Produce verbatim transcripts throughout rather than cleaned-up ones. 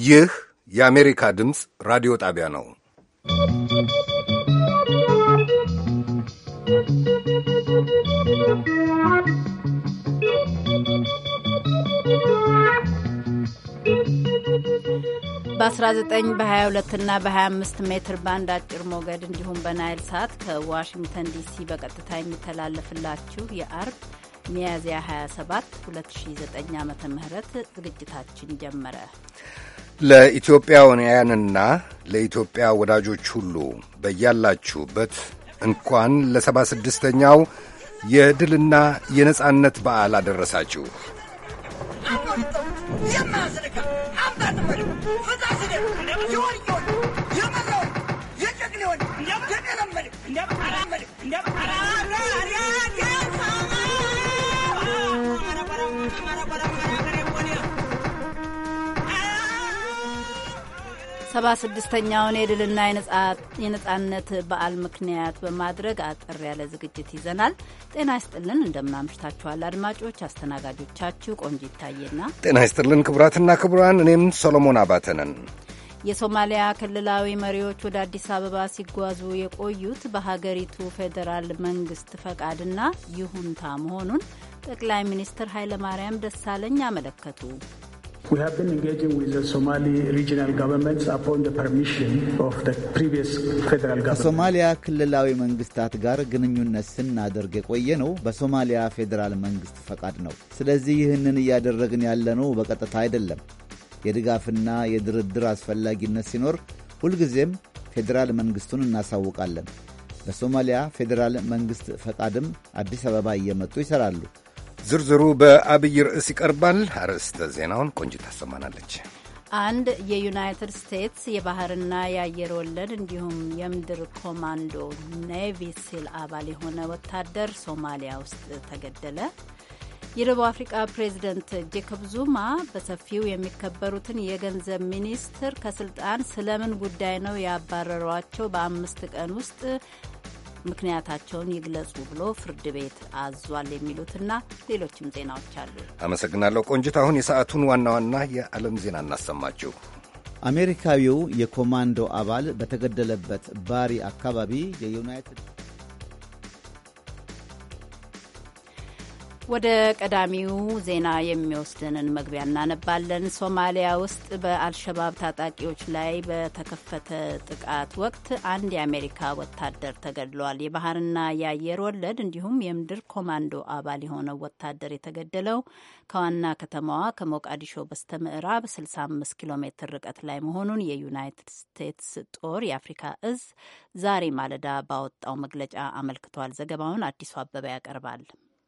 ይህ የአሜሪካ ድምፅ ራዲዮ ጣቢያ ነው። በ19 በ22 እና በ25 ሜትር ባንድ አጭር ሞገድ እንዲሁም በናይል ሳት ከዋሽንግተን ዲሲ በቀጥታ የሚተላለፍላችሁ የአርብ ሚያዝያ ሃያ ሰባት ሁለት ሺህ ዘጠኝ ዓመተ ምህረት ዝግጅታችን ጀመረ። ለኢትዮጵያውያንና ለኢትዮጵያ ወዳጆች ሁሉ በያላችሁበት እንኳን ለሰባ ስድስተኛው የድልና የነጻነት በዓል አደረሳችሁ። ሰባ ስድስተኛውን የድልና የነጻነት በዓል ምክንያት በማድረግ አጠር ያለ ዝግጅት ይዘናል። ጤና ይስጥልን፣ እንደምናምሽታችኋል አድማጮች። አስተናጋጆቻችሁ ቆንጂ ይታየና፣ ጤና ይስጥልን ክቡራትና ክቡራን፣ እኔም ሰሎሞን አባተ ነን። የሶማሊያ ክልላዊ መሪዎች ወደ አዲስ አበባ ሲጓዙ የቆዩት በሀገሪቱ ፌዴራል መንግስት ፈቃድና ይሁንታ መሆኑን ጠቅላይ ሚኒስትር ኃይለማርያም ደሳለኝ አመለከቱ። We have been engaging with the Somali regional governments upon the permission of the previous federal government. ከሶማሊያ ክልላዊ መንግስታት ጋር ግንኙነት ስናደርግ የቆየ ነው በሶማሊያ ፌዴራል መንግስት ፈቃድ ነው። ስለዚህ ይህንን እያደረግን ያለነው በቀጥታ አይደለም። የድጋፍና የድርድር አስፈላጊነት ሲኖር ሁልጊዜም ፌዴራል መንግስቱን እናሳውቃለን። በሶማሊያ ፌዴራል መንግስት ፈቃድም አዲስ አበባ እየመጡ ይሰራሉ። ዝርዝሩ በአብይ ርዕስ ይቀርባል። አርዕስተ ዜናውን ቆንጅት ታሰማናለች። አንድ የዩናይትድ ስቴትስ የባህርና የአየር ወለድ እንዲሁም የምድር ኮማንዶ ኔቪ ሲል አባል የሆነ ወታደር ሶማሊያ ውስጥ ተገደለ። የደቡብ አፍሪካ ፕሬዚደንት ጄኮብ ዙማ በሰፊው የሚከበሩትን የገንዘብ ሚኒስትር ከስልጣን ስለምን ጉዳይ ነው ያባረሯቸው፣ በአምስት ቀን ውስጥ ምክንያታቸውን ይግለጹ ብሎ ፍርድ ቤት አዟል። የሚሉትና ሌሎችም ዜናዎች አሉ። አመሰግናለሁ ቆንጅት። አሁን የሰዓቱን ዋና ዋና የዓለም ዜና እናሰማችሁ። አሜሪካዊው የኮማንዶ አባል በተገደለበት ባሪ አካባቢ የዩናይትድ ወደ ቀዳሚው ዜና የሚወስድንን መግቢያ እናነባለን። ሶማሊያ ውስጥ በአልሸባብ ታጣቂዎች ላይ በተከፈተ ጥቃት ወቅት አንድ የአሜሪካ ወታደር ተገድሏል። የባህርና የአየር ወለድ እንዲሁም የምድር ኮማንዶ አባል የሆነው ወታደር የተገደለው ከዋና ከተማዋ ከሞቃዲሾ በስተ ምዕራብ ስልሳ አምስት ኪሎ ሜትር ርቀት ላይ መሆኑን የዩናይትድ ስቴትስ ጦር የአፍሪካ እዝ ዛሬ ማለዳ ባወጣው መግለጫ አመልክቷል። ዘገባውን አዲሱ አበባ ያቀርባል።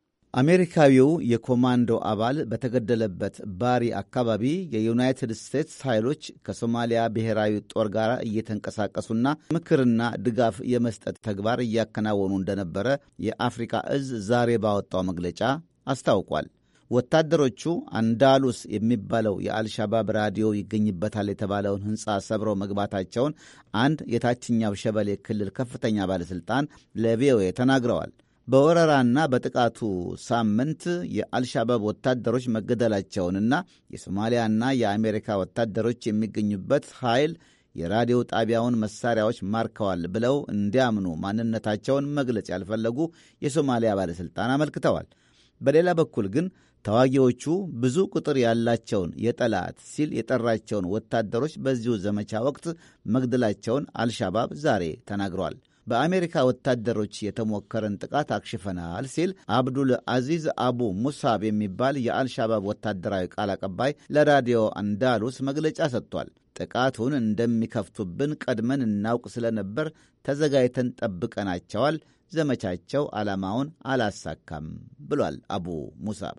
አሜሪካዊው የኮማንዶ አባል በተገደለበት ባሪ አካባቢ የዩናይትድ ስቴትስ ኃይሎች ከሶማሊያ ብሔራዊ ጦር ጋር እየተንቀሳቀሱና ምክርና ድጋፍ የመስጠት ተግባር እያከናወኑ እንደነበረ የአፍሪካ እዝ ዛሬ ባወጣው መግለጫ አስታውቋል። ወታደሮቹ አንዳሉስ የሚባለው የአልሻባብ ራዲዮ ይገኝበታል የተባለውን ሕንፃ ሰብረው መግባታቸውን አንድ የታችኛው ሸበሌ ክልል ከፍተኛ ባለሥልጣን ለቪኦኤ ተናግረዋል። በወረራና በጥቃቱ ሳምንት የአልሻባብ ወታደሮች መገደላቸውንና የሶማሊያና የአሜሪካ ወታደሮች የሚገኙበት ኃይል የራዲዮ ጣቢያውን መሳሪያዎች ማርከዋል ብለው እንዲያምኑ ማንነታቸውን መግለጽ ያልፈለጉ የሶማሊያ ባለሥልጣን አመልክተዋል። በሌላ በኩል ግን ተዋጊዎቹ ብዙ ቁጥር ያላቸውን የጠላት ሲል የጠራቸውን ወታደሮች በዚሁ ዘመቻ ወቅት መግደላቸውን አልሻባብ ዛሬ ተናግሯል። በአሜሪካ ወታደሮች የተሞከረን ጥቃት አክሽፈናል ሲል አብዱል አዚዝ አቡ ሙሳብ የሚባል የአልሻባብ ወታደራዊ ቃል አቀባይ ለራዲዮ አንዳሉስ መግለጫ ሰጥቷል። ጥቃቱን እንደሚከፍቱብን ቀድመን እናውቅ ስለነበር ተዘጋጅተን ጠብቀናቸዋል። ዘመቻቸው ዓላማውን አላሳካም ብሏል አቡ ሙሳብ።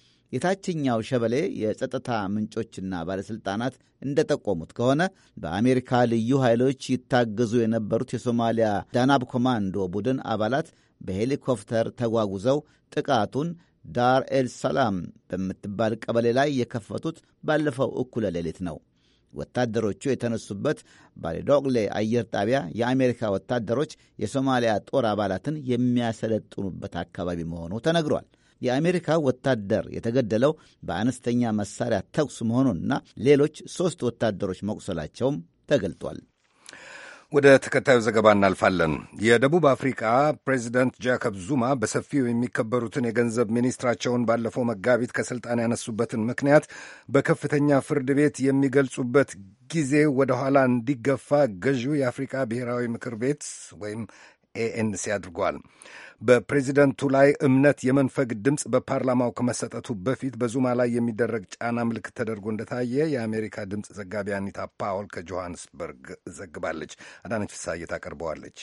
የታችኛው ሸበሌ የጸጥታ ምንጮችና ባለሥልጣናት እንደጠቆሙት ከሆነ በአሜሪካ ልዩ ኃይሎች ይታገዙ የነበሩት የሶማሊያ ዳናብ ኮማንዶ ቡድን አባላት በሄሊኮፕተር ተጓጉዘው ጥቃቱን ዳር ኤል ሰላም በምትባል ቀበሌ ላይ የከፈቱት ባለፈው እኩለ ሌሊት ነው። ወታደሮቹ የተነሱበት ባሌዶግሌ አየር ጣቢያ የአሜሪካ ወታደሮች የሶማሊያ ጦር አባላትን የሚያሰለጥኑበት አካባቢ መሆኑ ተነግሯል። የአሜሪካ ወታደር የተገደለው በአነስተኛ መሳሪያ ተኩስ መሆኑንና ሌሎች ሦስት ወታደሮች መቁሰላቸውም ተገልጧል። ወደ ተከታዩ ዘገባ እናልፋለን። የደቡብ አፍሪካ ፕሬዚደንት ጃኮብ ዙማ በሰፊው የሚከበሩትን የገንዘብ ሚኒስትራቸውን ባለፈው መጋቢት ከስልጣን ያነሱበትን ምክንያት በከፍተኛ ፍርድ ቤት የሚገልጹበት ጊዜ ወደ ኋላ እንዲገፋ ገዢው የአፍሪካ ብሔራዊ ምክር ቤት ወይም ኤኤንሲ አድርጓል። በፕሬዚደንቱ ላይ እምነት የመንፈግ ድምፅ በፓርላማው ከመሰጠቱ በፊት በዙማ ላይ የሚደረግ ጫና ምልክት ተደርጎ እንደታየ የአሜሪካ ድምፅ ዘጋቢ አኒታ ፓውል ከጆሃንስበርግ ዘግባለች። አዳነች ፍስሐዬ ታቀርበዋለች።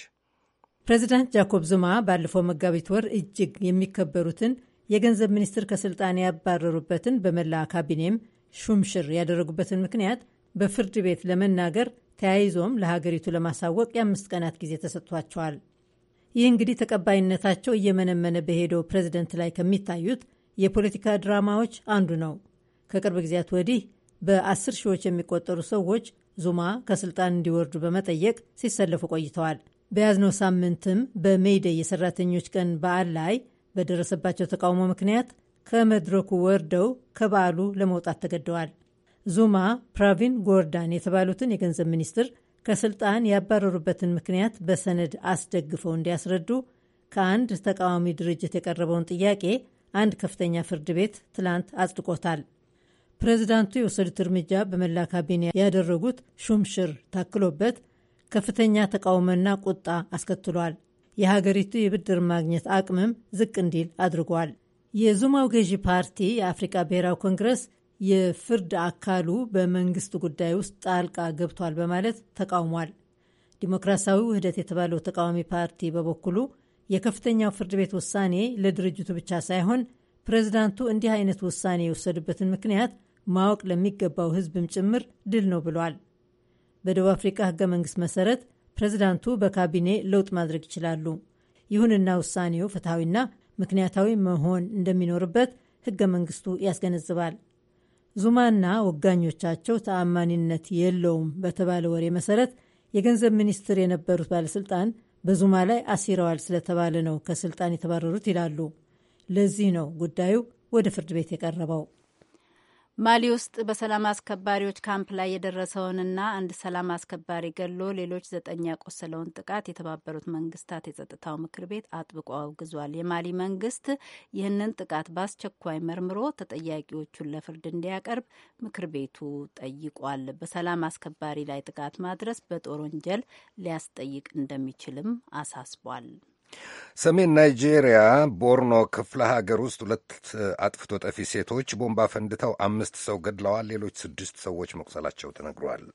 ፕሬዚዳንት ጃኮብ ዙማ ባለፈው መጋቢት ወር እጅግ የሚከበሩትን የገንዘብ ሚኒስትር ከስልጣን ያባረሩበትን በመላ ካቢኔም ሹምሽር ያደረጉበትን ምክንያት በፍርድ ቤት ለመናገር ተያይዞም ለሀገሪቱ ለማሳወቅ የአምስት ቀናት ጊዜ ተሰጥቷቸዋል። ይህ እንግዲህ ተቀባይነታቸው እየመነመነ በሄደው ፕሬዝደንት ላይ ከሚታዩት የፖለቲካ ድራማዎች አንዱ ነው። ከቅርብ ጊዜያት ወዲህ በአስር ሺዎች የሚቆጠሩ ሰዎች ዙማ ከስልጣን እንዲወርዱ በመጠየቅ ሲሰለፉ ቆይተዋል። በያዝነው ሳምንትም በሜይዴይ የሰራተኞች ቀን በዓል ላይ በደረሰባቸው ተቃውሞ ምክንያት ከመድረኩ ወርደው ከበዓሉ ለመውጣት ተገደዋል። ዙማ ፕራቪን ጎርዳን የተባሉትን የገንዘብ ሚኒስትር ከስልጣን ያባረሩበትን ምክንያት በሰነድ አስደግፈው እንዲያስረዱ ከአንድ ተቃዋሚ ድርጅት የቀረበውን ጥያቄ አንድ ከፍተኛ ፍርድ ቤት ትላንት አጽድቆታል። ፕሬዚዳንቱ የወሰዱት እርምጃ በመላ ካቢኔ ያደረጉት ሹምሽር ታክሎበት ከፍተኛ ተቃውሞና ቁጣ አስከትሏል። የሀገሪቱ የብድር ማግኘት አቅምም ዝቅ እንዲል አድርጓል። የዙማው ገዢ ፓርቲ የአፍሪካ ብሔራዊ ኮንግረስ የፍርድ አካሉ በመንግስት ጉዳይ ውስጥ ጣልቃ ገብቷል በማለት ተቃውሟል። ዲሞክራሲያዊ ውህደት የተባለው ተቃዋሚ ፓርቲ በበኩሉ የከፍተኛው ፍርድ ቤት ውሳኔ ለድርጅቱ ብቻ ሳይሆን ፕሬዝዳንቱ እንዲህ አይነት ውሳኔ የወሰዱበትን ምክንያት ማወቅ ለሚገባው ሕዝብም ጭምር ድል ነው ብሏል። በደቡብ አፍሪካ ህገ መንግስት መሰረት ፕሬዝዳንቱ በካቢኔ ለውጥ ማድረግ ይችላሉ። ይሁንና ውሳኔው ፍትሐዊና ምክንያታዊ መሆን እንደሚኖርበት ህገ መንግስቱ ያስገነዝባል። ዙማና ወጋኞቻቸው ተአማኒነት የለውም በተባለ ወሬ መሰረት የገንዘብ ሚኒስትር የነበሩት ባለስልጣን በዙማ ላይ አሲረዋል ስለተባለ ነው ከስልጣን የተባረሩት ይላሉ። ለዚህ ነው ጉዳዩ ወደ ፍርድ ቤት የቀረበው። ማሊ ውስጥ በሰላም አስከባሪዎች ካምፕ ላይ የደረሰውንና አንድ ሰላም አስከባሪ ገሎ ሌሎች ዘጠኝ ያቆሰለውን ጥቃት የተባበሩት መንግስታት የጸጥታው ምክር ቤት አጥብቆ አውግዟል። የማሊ መንግስት ይህንን ጥቃት በአስቸኳይ መርምሮ ተጠያቂዎቹን ለፍርድ እንዲያቀርብ ምክር ቤቱ ጠይቋል። በሰላም አስከባሪ ላይ ጥቃት ማድረስ በጦር ወንጀል ሊያስጠይቅ እንደሚችልም አሳስቧል። ሰሜን ናይጄሪያ ቦርኖ ክፍለ ሀገር ውስጥ ሁለት አጥፍቶ ጠፊ ሴቶች ቦምባ ፈንድተው አምስት ሰው ገድለዋል። ሌሎች ስድስት ሰዎች መቁሰላቸው ተነግሯል።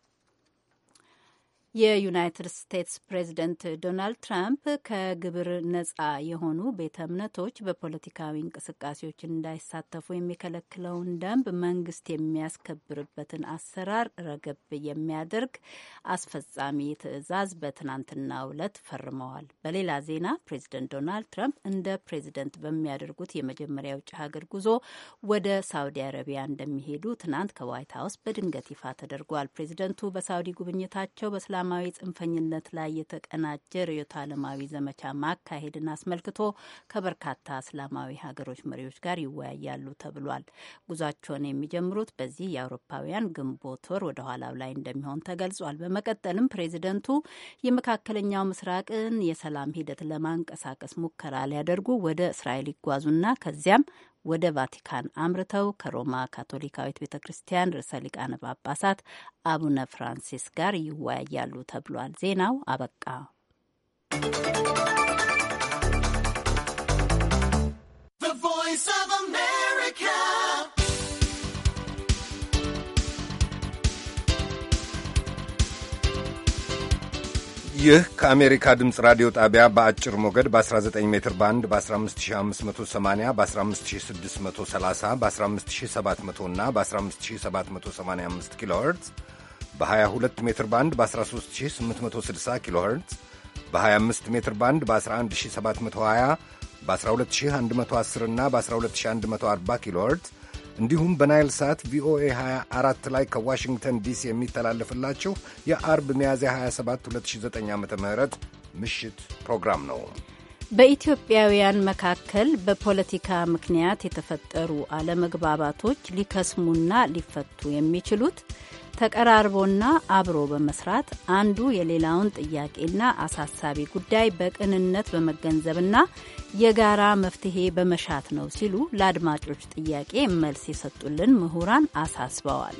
የዩናይትድ ስቴትስ ፕሬዚደንት ዶናልድ ትራምፕ ከግብር ነጻ የሆኑ ቤተ እምነቶች በፖለቲካዊ እንቅስቃሴዎች እንዳይሳተፉ የሚከለክለውን ደንብ መንግስት የሚያስከብርበትን አሰራር ረገብ የሚያደርግ አስፈጻሚ ትዕዛዝ በትናንትናው ዕለት ፈርመዋል። በሌላ ዜና ፕሬዚደንት ዶናልድ ትራምፕ እንደ ፕሬዚደንት በሚያደርጉት የመጀመሪያ የውጭ ሀገር ጉዞ ወደ ሳውዲ አረቢያ እንደሚሄዱ ትናንት ከዋይት ሀውስ በድንገት ይፋ ተደርጓል። ፕሬዚደንቱ በሳውዲ ጉብኝታቸው በስላ ሰላማዊ ጽንፈኝነት ላይ የተቀናጀ ርዕዮተ ዓለማዊ ዘመቻ ማካሄድን አስመልክቶ ከበርካታ እስላማዊ ሀገሮች መሪዎች ጋር ይወያያሉ ተብሏል። ጉዟቸውን የሚጀምሩት በዚህ የአውሮፓውያን ግንቦት ወር ወደ ኋላው ላይ እንደሚሆን ተገልጿል። በመቀጠልም ፕሬዚደንቱ የመካከለኛው ምስራቅን የሰላም ሂደት ለማንቀሳቀስ ሙከራ ሊያደርጉ ወደ እስራኤል ይጓዙና ከዚያም ወደ ቫቲካን አምርተው ከሮማ ካቶሊካዊት ቤተ ክርስቲያን ርዕሰ ሊቃነ ጳጳሳት አቡነ ፍራንሲስ ጋር ይወያያሉ ተብሏል። ዜናው አበቃ። ይህ ከአሜሪካ ድምፅ ራዲዮ ጣቢያ በአጭር ሞገድ በ19 ሜትር ባንድ በ15580 በ15630 በ15700 እና በ15785 ኪሎ ሄርትዝ በ22 ሜትር ባንድ በ13860 ኪሎ ሄርትዝ በ25 ሜትር ባንድ በ11720 በ12110 እና በ12140 ኪሎ ሄርትዝ እንዲሁም በናይል ሳት ቪኦኤ ሃያ አራት ላይ ከዋሽንግተን ዲሲ የሚተላለፍላችሁ የአርብ ሚያዝያ ሃያ ሰባት ሁለት ሺህ ዘጠኝ ዓመተ ምህረት ምሽት ፕሮግራም ነው። በኢትዮጵያውያን መካከል በፖለቲካ ምክንያት የተፈጠሩ አለመግባባቶች ሊከስሙና ሊፈቱ የሚችሉት ተቀራርቦና አብሮ በመስራት አንዱ የሌላውን ጥያቄና አሳሳቢ ጉዳይ በቅንነት በመገንዘብና የጋራ መፍትሄ በመሻት ነው ሲሉ ለአድማጮች ጥያቄ መልስ የሰጡልን ምሁራን አሳስበዋል።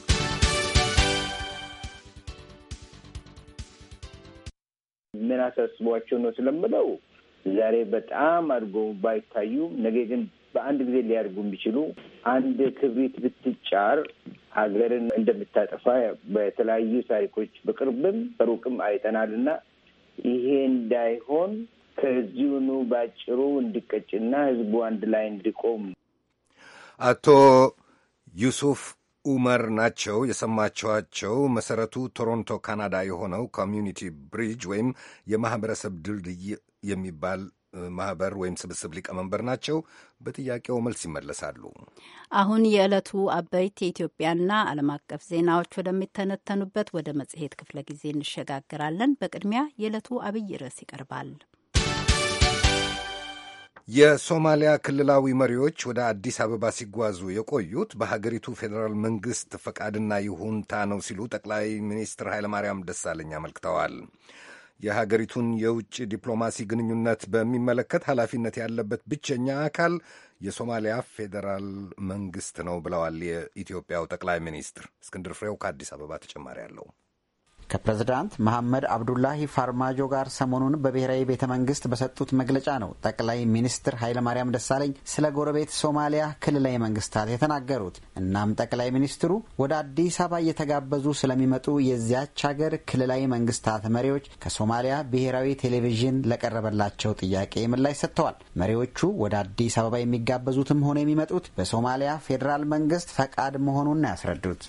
ምን አሳስቧቸው ነው ስለምለው ዛሬ በጣም አድርጎ ባይታዩ ነገ ግን በአንድ ጊዜ ሊያደርጉ የሚችሉ አንድ ክብሪት ብትጫር ሀገርን እንደምታጠፋ በተለያዩ ታሪኮች በቅርብም በሩቅም አይተናልና ይሄ እንዳይሆን ከዚሁኑ ባጭሩ እንዲቀጭና ህዝቡ አንድ ላይ እንዲቆም። አቶ ዩሱፍ ኡመር ናቸው የሰማችኋቸው። መሰረቱ ቶሮንቶ ካናዳ የሆነው ኮሚዩኒቲ ብሪጅ ወይም የማህበረሰብ ድልድይ የሚባል ማህበር ወይም ስብስብ ሊቀመንበር ናቸው። በጥያቄው መልስ ይመለሳሉ። አሁን የዕለቱ አበይት የኢትዮጵያና ዓለም አቀፍ ዜናዎች ወደሚተነተኑበት ወደ መጽሔት ክፍለ ጊዜ እንሸጋግራለን። በቅድሚያ የዕለቱ አብይ ርዕስ ይቀርባል። የሶማሊያ ክልላዊ መሪዎች ወደ አዲስ አበባ ሲጓዙ የቆዩት በሀገሪቱ ፌዴራል መንግስት ፈቃድና ይሁንታ ነው ሲሉ ጠቅላይ ሚኒስትር ኃይለማርያም ደሳለኝ አመልክተዋል። የሀገሪቱን የውጭ ዲፕሎማሲ ግንኙነት በሚመለከት ኃላፊነት ያለበት ብቸኛ አካል የሶማሊያ ፌዴራል መንግስት ነው ብለዋል የኢትዮጵያው ጠቅላይ ሚኒስትር። እስክንድር ፍሬው ከአዲስ አበባ ተጨማሪ አለው። ከፕሬዝዳንት መሐመድ አብዱላሂ ፋርማጆ ጋር ሰሞኑን በብሔራዊ ቤተ መንግስት በሰጡት መግለጫ ነው ጠቅላይ ሚኒስትር ኃይለማርያም ደሳለኝ ስለ ጎረቤት ሶማሊያ ክልላዊ መንግስታት የተናገሩት። እናም ጠቅላይ ሚኒስትሩ ወደ አዲስ አበባ እየተጋበዙ ስለሚመጡ የዚያች ሀገር ክልላዊ መንግስታት መሪዎች ከሶማሊያ ብሔራዊ ቴሌቪዥን ለቀረበላቸው ጥያቄ ምላሽ ሰጥተዋል። መሪዎቹ ወደ አዲስ አበባ የሚጋበዙትም ሆነ የሚመጡት በሶማሊያ ፌዴራል መንግስት ፈቃድ መሆኑን ነው ያስረዱት።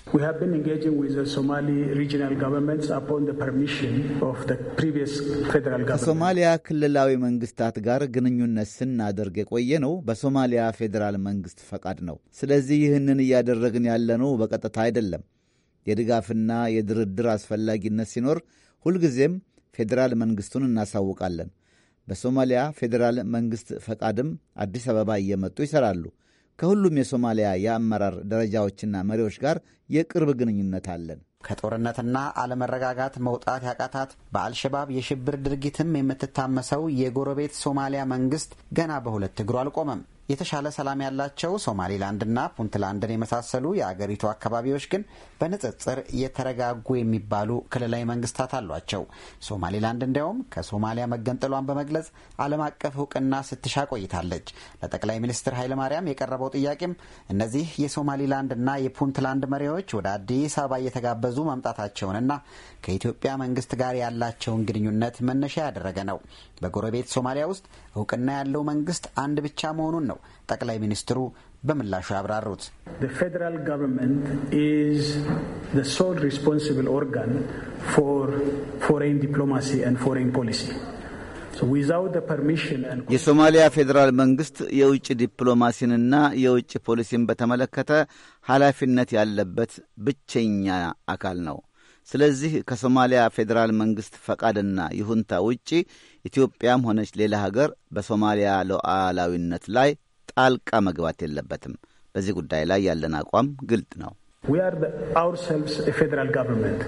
ከሶማሊያ ክልላዊ መንግስታት ጋር ግንኙነት ስናደርግ የቆየ ነው በሶማሊያ ፌዴራል መንግስት ፈቃድ ነው። ስለዚህ ይህንን እያደረግን ያለነው በቀጥታ አይደለም። የድጋፍና የድርድር አስፈላጊነት ሲኖር ሁልጊዜም ፌዴራል መንግስቱን እናሳውቃለን። በሶማሊያ ፌዴራል መንግስት ፈቃድም አዲስ አበባ እየመጡ ይሰራሉ። ከሁሉም የሶማሊያ የአመራር ደረጃዎችና መሪዎች ጋር የቅርብ ግንኙነት አለን። ከጦርነትና አለመረጋጋት መውጣት ያቃታት በአልሸባብ የሽብር ድርጊትም የምትታመሰው የጎረቤት ሶማሊያ መንግስት ገና በሁለት እግሩ አልቆመም። የተሻለ ሰላም ያላቸው ሶማሊላንድና ፑንትላንድን የመሳሰሉ የአገሪቱ አካባቢዎች ግን በንጽጽር የተረጋጉ የሚባሉ ክልላዊ መንግስታት አሏቸው። ሶማሊላንድ እንዲያውም ከሶማሊያ መገንጠሏን በመግለጽ ዓለም አቀፍ እውቅና ስትሻ ቆይታለች። ለጠቅላይ ሚኒስትር ኃይለማርያም የቀረበው ጥያቄም እነዚህ የሶማሊላንድና የፑንትላንድ መሪዎች ወደ አዲስ አበባ እየተጋበዙ መምጣታቸውንና ከኢትዮጵያ መንግስት ጋር ያላቸውን ግንኙነት መነሻ ያደረገ ነው። በጎረቤት ሶማሊያ ውስጥ እውቅና ያለው መንግስት አንድ ብቻ መሆኑን ነው ጠቅላይ ሚኒስትሩ በምላሹ ያብራሩት። The federal government is the sole responsible organ for foreign diplomacy and foreign policy. So without the permission and የሶማሊያ ፌዴራል መንግስት የውጭ ዲፕሎማሲንና የውጭ ፖሊሲን በተመለከተ ኃላፊነት ያለበት ብቸኛ አካል ነው። ስለዚህ ከሶማሊያ ፌዴራል መንግስት ፈቃድና ይሁንታ ውጪ ኢትዮጵያም ሆነች ሌላ ሀገር በሶማሊያ ሉዓላዊነት ላይ ጣልቃ መግባት የለበትም። በዚህ ጉዳይ ላይ ያለን አቋም ግልጥ ነው። We are the, ourselves a federal government.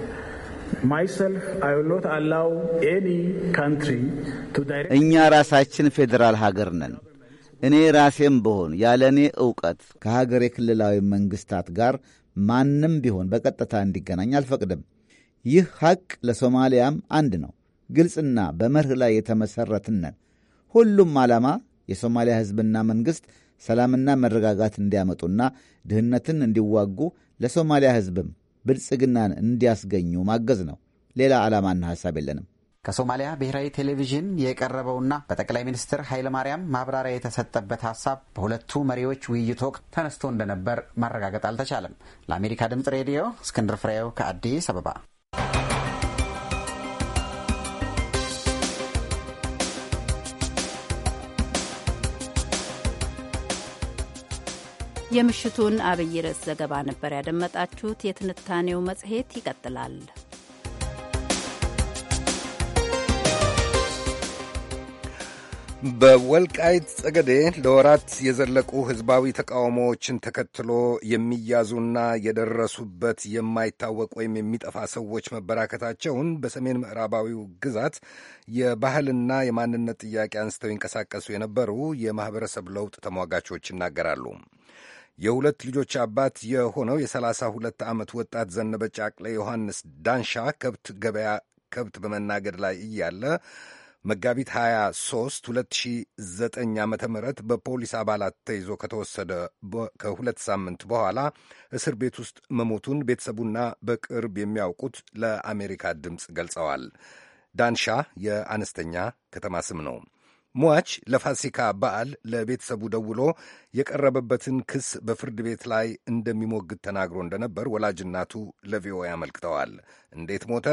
Myself, I will not allow any country to direct... እኛ ራሳችን ፌዴራል ሀገር ነን። እኔ ራሴም ብሆን ያለ እኔ ዕውቀት ከሀገር የክልላዊ መንግስታት ጋር ማንም ቢሆን በቀጥታ እንዲገናኝ አልፈቅድም። ይህ ሐቅ ለሶማሊያም አንድ ነው። ግልጽና በመርህ ላይ የተመሠረትን ነን። ሁሉም ዓላማ የሶማሊያ ሕዝብና መንግሥት ሰላምና መረጋጋት እንዲያመጡና ድህነትን እንዲዋጉ ለሶማሊያ ሕዝብም ብልጽግናን እንዲያስገኙ ማገዝ ነው። ሌላ ዓላማና ሐሳብ የለንም። ከሶማሊያ ብሔራዊ ቴሌቪዥን የቀረበውና በጠቅላይ ሚኒስትር ኃይለማርያም ማብራሪያ የተሰጠበት ሐሳብ በሁለቱ መሪዎች ውይይት ወቅት ተነስቶ እንደነበር ማረጋገጥ አልተቻለም። ለአሜሪካ ድምፅ ሬዲዮ እስክንድር ፍሬው ከአዲስ አበባ። የምሽቱን አብይ ርዕስ ዘገባ ነበር ያደመጣችሁት። የትንታኔው መጽሔት ይቀጥላል። በወልቃይት ጸገዴ ለወራት የዘለቁ ሕዝባዊ ተቃውሞዎችን ተከትሎ የሚያዙና የደረሱበት የማይታወቅ ወይም የሚጠፋ ሰዎች መበራከታቸውን በሰሜን ምዕራባዊው ግዛት የባህልና የማንነት ጥያቄ አንስተው ይንቀሳቀሱ የነበሩ የማኅበረሰብ ለውጥ ተሟጋቾች ይናገራሉ። የሁለት ልጆች አባት የሆነው የሰላሳ ሁለት ዓመት ወጣት ዘነበ ጫቅሌ ዮሐንስ ዳንሻ ከብት ገበያ ከብት በመናገድ ላይ እያለ መጋቢት ሀያ ሦስት ሁለት ሺህ ዘጠኝ ዓመተ ምህረት በፖሊስ አባላት ተይዞ ከተወሰደ ከሁለት ሳምንት በኋላ እስር ቤት ውስጥ መሞቱን ቤተሰቡና በቅርብ የሚያውቁት ለአሜሪካ ድምፅ ገልጸዋል። ዳንሻ የአነስተኛ ከተማ ስም ነው። ሟች ለፋሲካ በዓል ለቤተሰቡ ደውሎ የቀረበበትን ክስ በፍርድ ቤት ላይ እንደሚሞግት ተናግሮ እንደነበር ወላጅናቱ ለቪኦኤ አመልክተዋል። እንዴት ሞተ?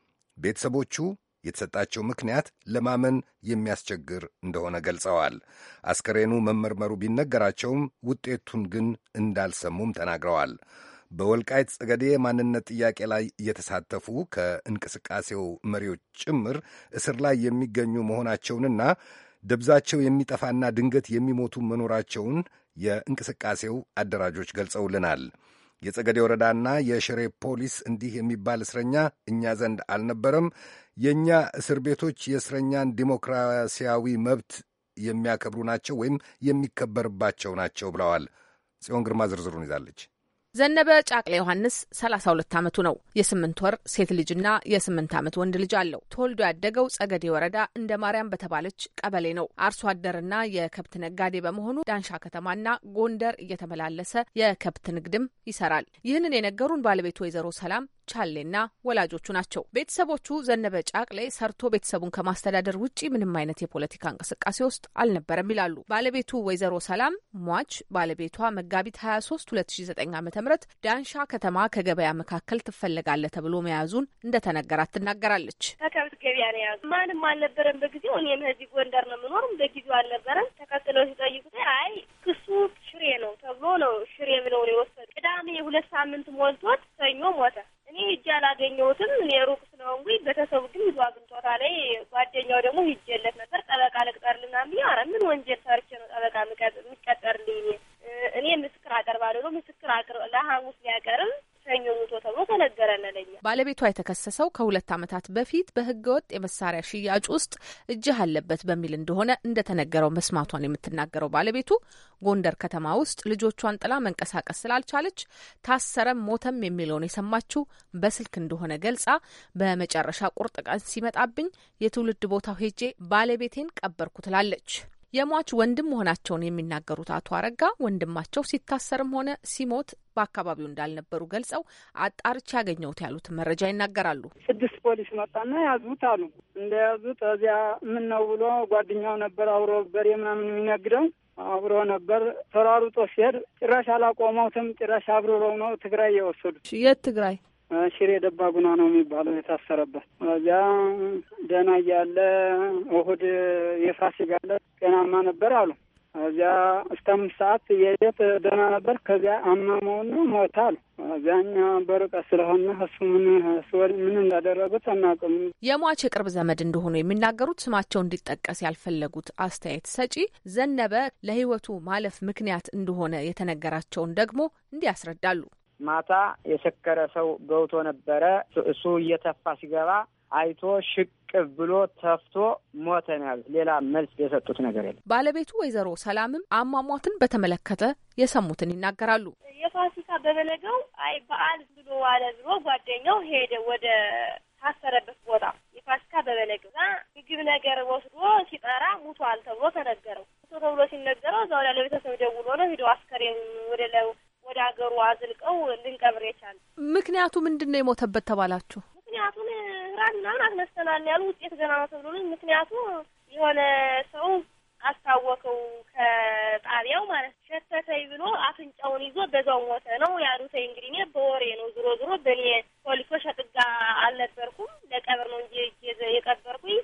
ቤተሰቦቹ የተሰጣቸው ምክንያት ለማመን የሚያስቸግር እንደሆነ ገልጸዋል። አስከሬኑ መመርመሩ ቢነገራቸውም ውጤቱን ግን እንዳልሰሙም ተናግረዋል። በወልቃይት ጸገዴ ማንነት ጥያቄ ላይ እየተሳተፉ ከእንቅስቃሴው መሪዎች ጭምር እስር ላይ የሚገኙ መሆናቸውንና ደብዛቸው የሚጠፋና ድንገት የሚሞቱ መኖራቸውን የእንቅስቃሴው አደራጆች ገልጸውልናል። የጸገዴ ወረዳና የሽሬ ፖሊስ እንዲህ የሚባል እስረኛ እኛ ዘንድ አልነበረም፣ የእኛ እስር ቤቶች የእስረኛን ዲሞክራሲያዊ መብት የሚያከብሩ ናቸው ወይም የሚከበርባቸው ናቸው ብለዋል። ጽዮን ግርማ ዝርዝሩን ይዛለች። ዘነበ ጫቅሌ ዮሐንስ ሰላሳ ሁለት ዓመቱ ነው። የስምንት ወር ሴት ልጅና የስምንት ዓመት ወንድ ልጅ አለው። ተወልዶ ያደገው ጸገዴ ወረዳ እንደ ማርያም በተባለች ቀበሌ ነው። አርሶ አደርና የከብት ነጋዴ በመሆኑ ዳንሻ ከተማና ጎንደር እየተመላለሰ የከብት ንግድም ይሰራል። ይህንን የነገሩን ባለቤቱ ወይዘሮ ሰላም ቻሌና ወላጆቹ ናቸው። ቤተሰቦቹ ዘነበ ጫቅሌ ሰርቶ ቤተሰቡን ከማስተዳደር ውጪ ምንም አይነት የፖለቲካ እንቅስቃሴ ውስጥ አልነበረም ይላሉ። ባለቤቱ ወይዘሮ ሰላም ሟች ባለቤቷ መጋቢት ሀያ ሦስት ሁለት ሺህ ዘጠኝ ዓመተ ምህረት ዳንሻ ከተማ ከገበያ መካከል ትፈለጋለ ተብሎ መያዙን እንደተነገራት ትናገራለች። ከከብት ገበያ ነው ያዙ። ማንም አልነበረም በጊዜው። እኔም እዚህ ጎንደር ነው የምኖርም። በጊዜው አልነበረም። ተከትለው ሲጠይቁት አይ ክሱ ሽሬ ነው ተብሎ ነው ሽሬ ብለው ነው የወሰዱ። ቅዳሜ ሁለት ሳምንት ሞልቶት ሰኞ ሞተ። እኔ ሂጄ አላገኘሁትም። እኔ ሩቅ ስለሆንኩኝ ቤተሰቡ ግን ይዞ አግኝቶታል። ጓደኛው ደግሞ ሂጄለት ነበር። ጠበቃ ልቅጠርልና ብዬ ኧረ ምን ወንጀል ሰርቼ ነው ጠበቃ የሚቀጠርልኝ? እኔ ምስክር አቀርባለሁ ነው ምስክር አቅር ለሐሙስ ሊያቀርብ ሰኞ ሙቶ ተብሎ ተነገረን ለኛ። ባለቤቷ የተከሰሰው ከሁለት ዓመታት በፊት በህገወጥ የመሳሪያ ሽያጭ ውስጥ እጅህ አለበት በሚል እንደሆነ እንደተነገረው መስማቷን የምትናገረው ባለቤቱ ጎንደር ከተማ ውስጥ ልጆቿን ጥላ መንቀሳቀስ ስላልቻለች ታሰረም ሞተም የሚለውን የሰማችው በስልክ እንደሆነ ገልጻ በመጨረሻ ቁርጥ ቀን ሲመጣብኝ የትውልድ ቦታው ሄጄ ባለቤቴን ቀበርኩ ትላለች። የሟች ወንድም መሆናቸውን የሚናገሩት አቶ አረጋ ወንድማቸው ሲታሰርም ሆነ ሲሞት በአካባቢው እንዳልነበሩ ገልጸው አጣርቻ ያገኘሁት ያሉትን መረጃ ይናገራሉ። ስድስት ፖሊስ መጣና ያዙት አሉ። እንደያዙት እዚያ ምን ነው ብሎ ጓደኛው ነበር አብሮ በሬ ምናምን የሚነግደው አብሮ ነበር። ተሯሩጦ ሲሄድ ጭራሽ አላቆመውትም። ጭራሽ አብረው ነው ትግራይ የወሰዱት። የት ትግራይ? ሽሬ ደባጉና ነው የሚባለው የታሰረበት። እዚያ ደህና እያለ እሑድ የፋሲካ ዕለት ጤናማ ነበር አሉ። እዚያ እስከ አምስት ሰዓት የሌት ደህና ነበር። ከዚያ አመመውና ሞተ አሉ። እዚያኛ በርቀት ስለሆነ እሱ ምን ምን እንዳደረጉት አናውቅም። የሟች የቅርብ ዘመድ እንደሆኑ የሚናገሩት ስማቸው እንዲጠቀስ ያልፈለጉት አስተያየት ሰጪ ዘነበ ለሕይወቱ ማለፍ ምክንያት እንደሆነ የተነገራቸውን ደግሞ እንዲህ ያስረዳሉ። ማታ የሰከረ ሰው ገብቶ ነበረ። እሱ እየተፋ ሲገባ አይቶ ሽቅብ ብሎ ተፍቶ ሞተ ነው ያሉት። ሌላ መልስ የሰጡት ነገር የለም። ባለቤቱ ወይዘሮ ሰላምም አሟሟትን በተመለከተ የሰሙትን ይናገራሉ። የፋሲካ በበነገው አይ በዓል ብሎ ዋለ ብሎ ጓደኛው ሄደ ወደ ታሰረበት ቦታ። የፋሲካ በበነገው ምግብ ነገር ወስዶ ሲጠራ ሙቷል ተብሎ ተነገረው። ሙቶ ተብሎ ሲነገረው እዛው ላይ ለቤተሰብ ደውሎ ነው ሄዶ አስከሬን ወደ ለው ወደ ሀገሩ አዝልቀው ልንቀብር የቻለ። ምክንያቱ ምንድን ነው የሞተበት ተባላችሁ? ምክንያቱም ራን ምናምን አስነስተናል ያሉ ውጤት ገና ነው ተብሎ ነው። ምክንያቱ የሆነ ሰው አስታወቀው ከጣቢያው ማለት ሸተተኝ ብሎ አፍንጫውን ይዞ በዛው ሞተ ነው ያሉት። እንግዲህ እኔ በወሬ ነው ዝሮ ዝሮ በእኔ ፖሊሶች አጥጋ አልነበርኩም። ለቀብር ነው እንጂ የቀበርኩኝ።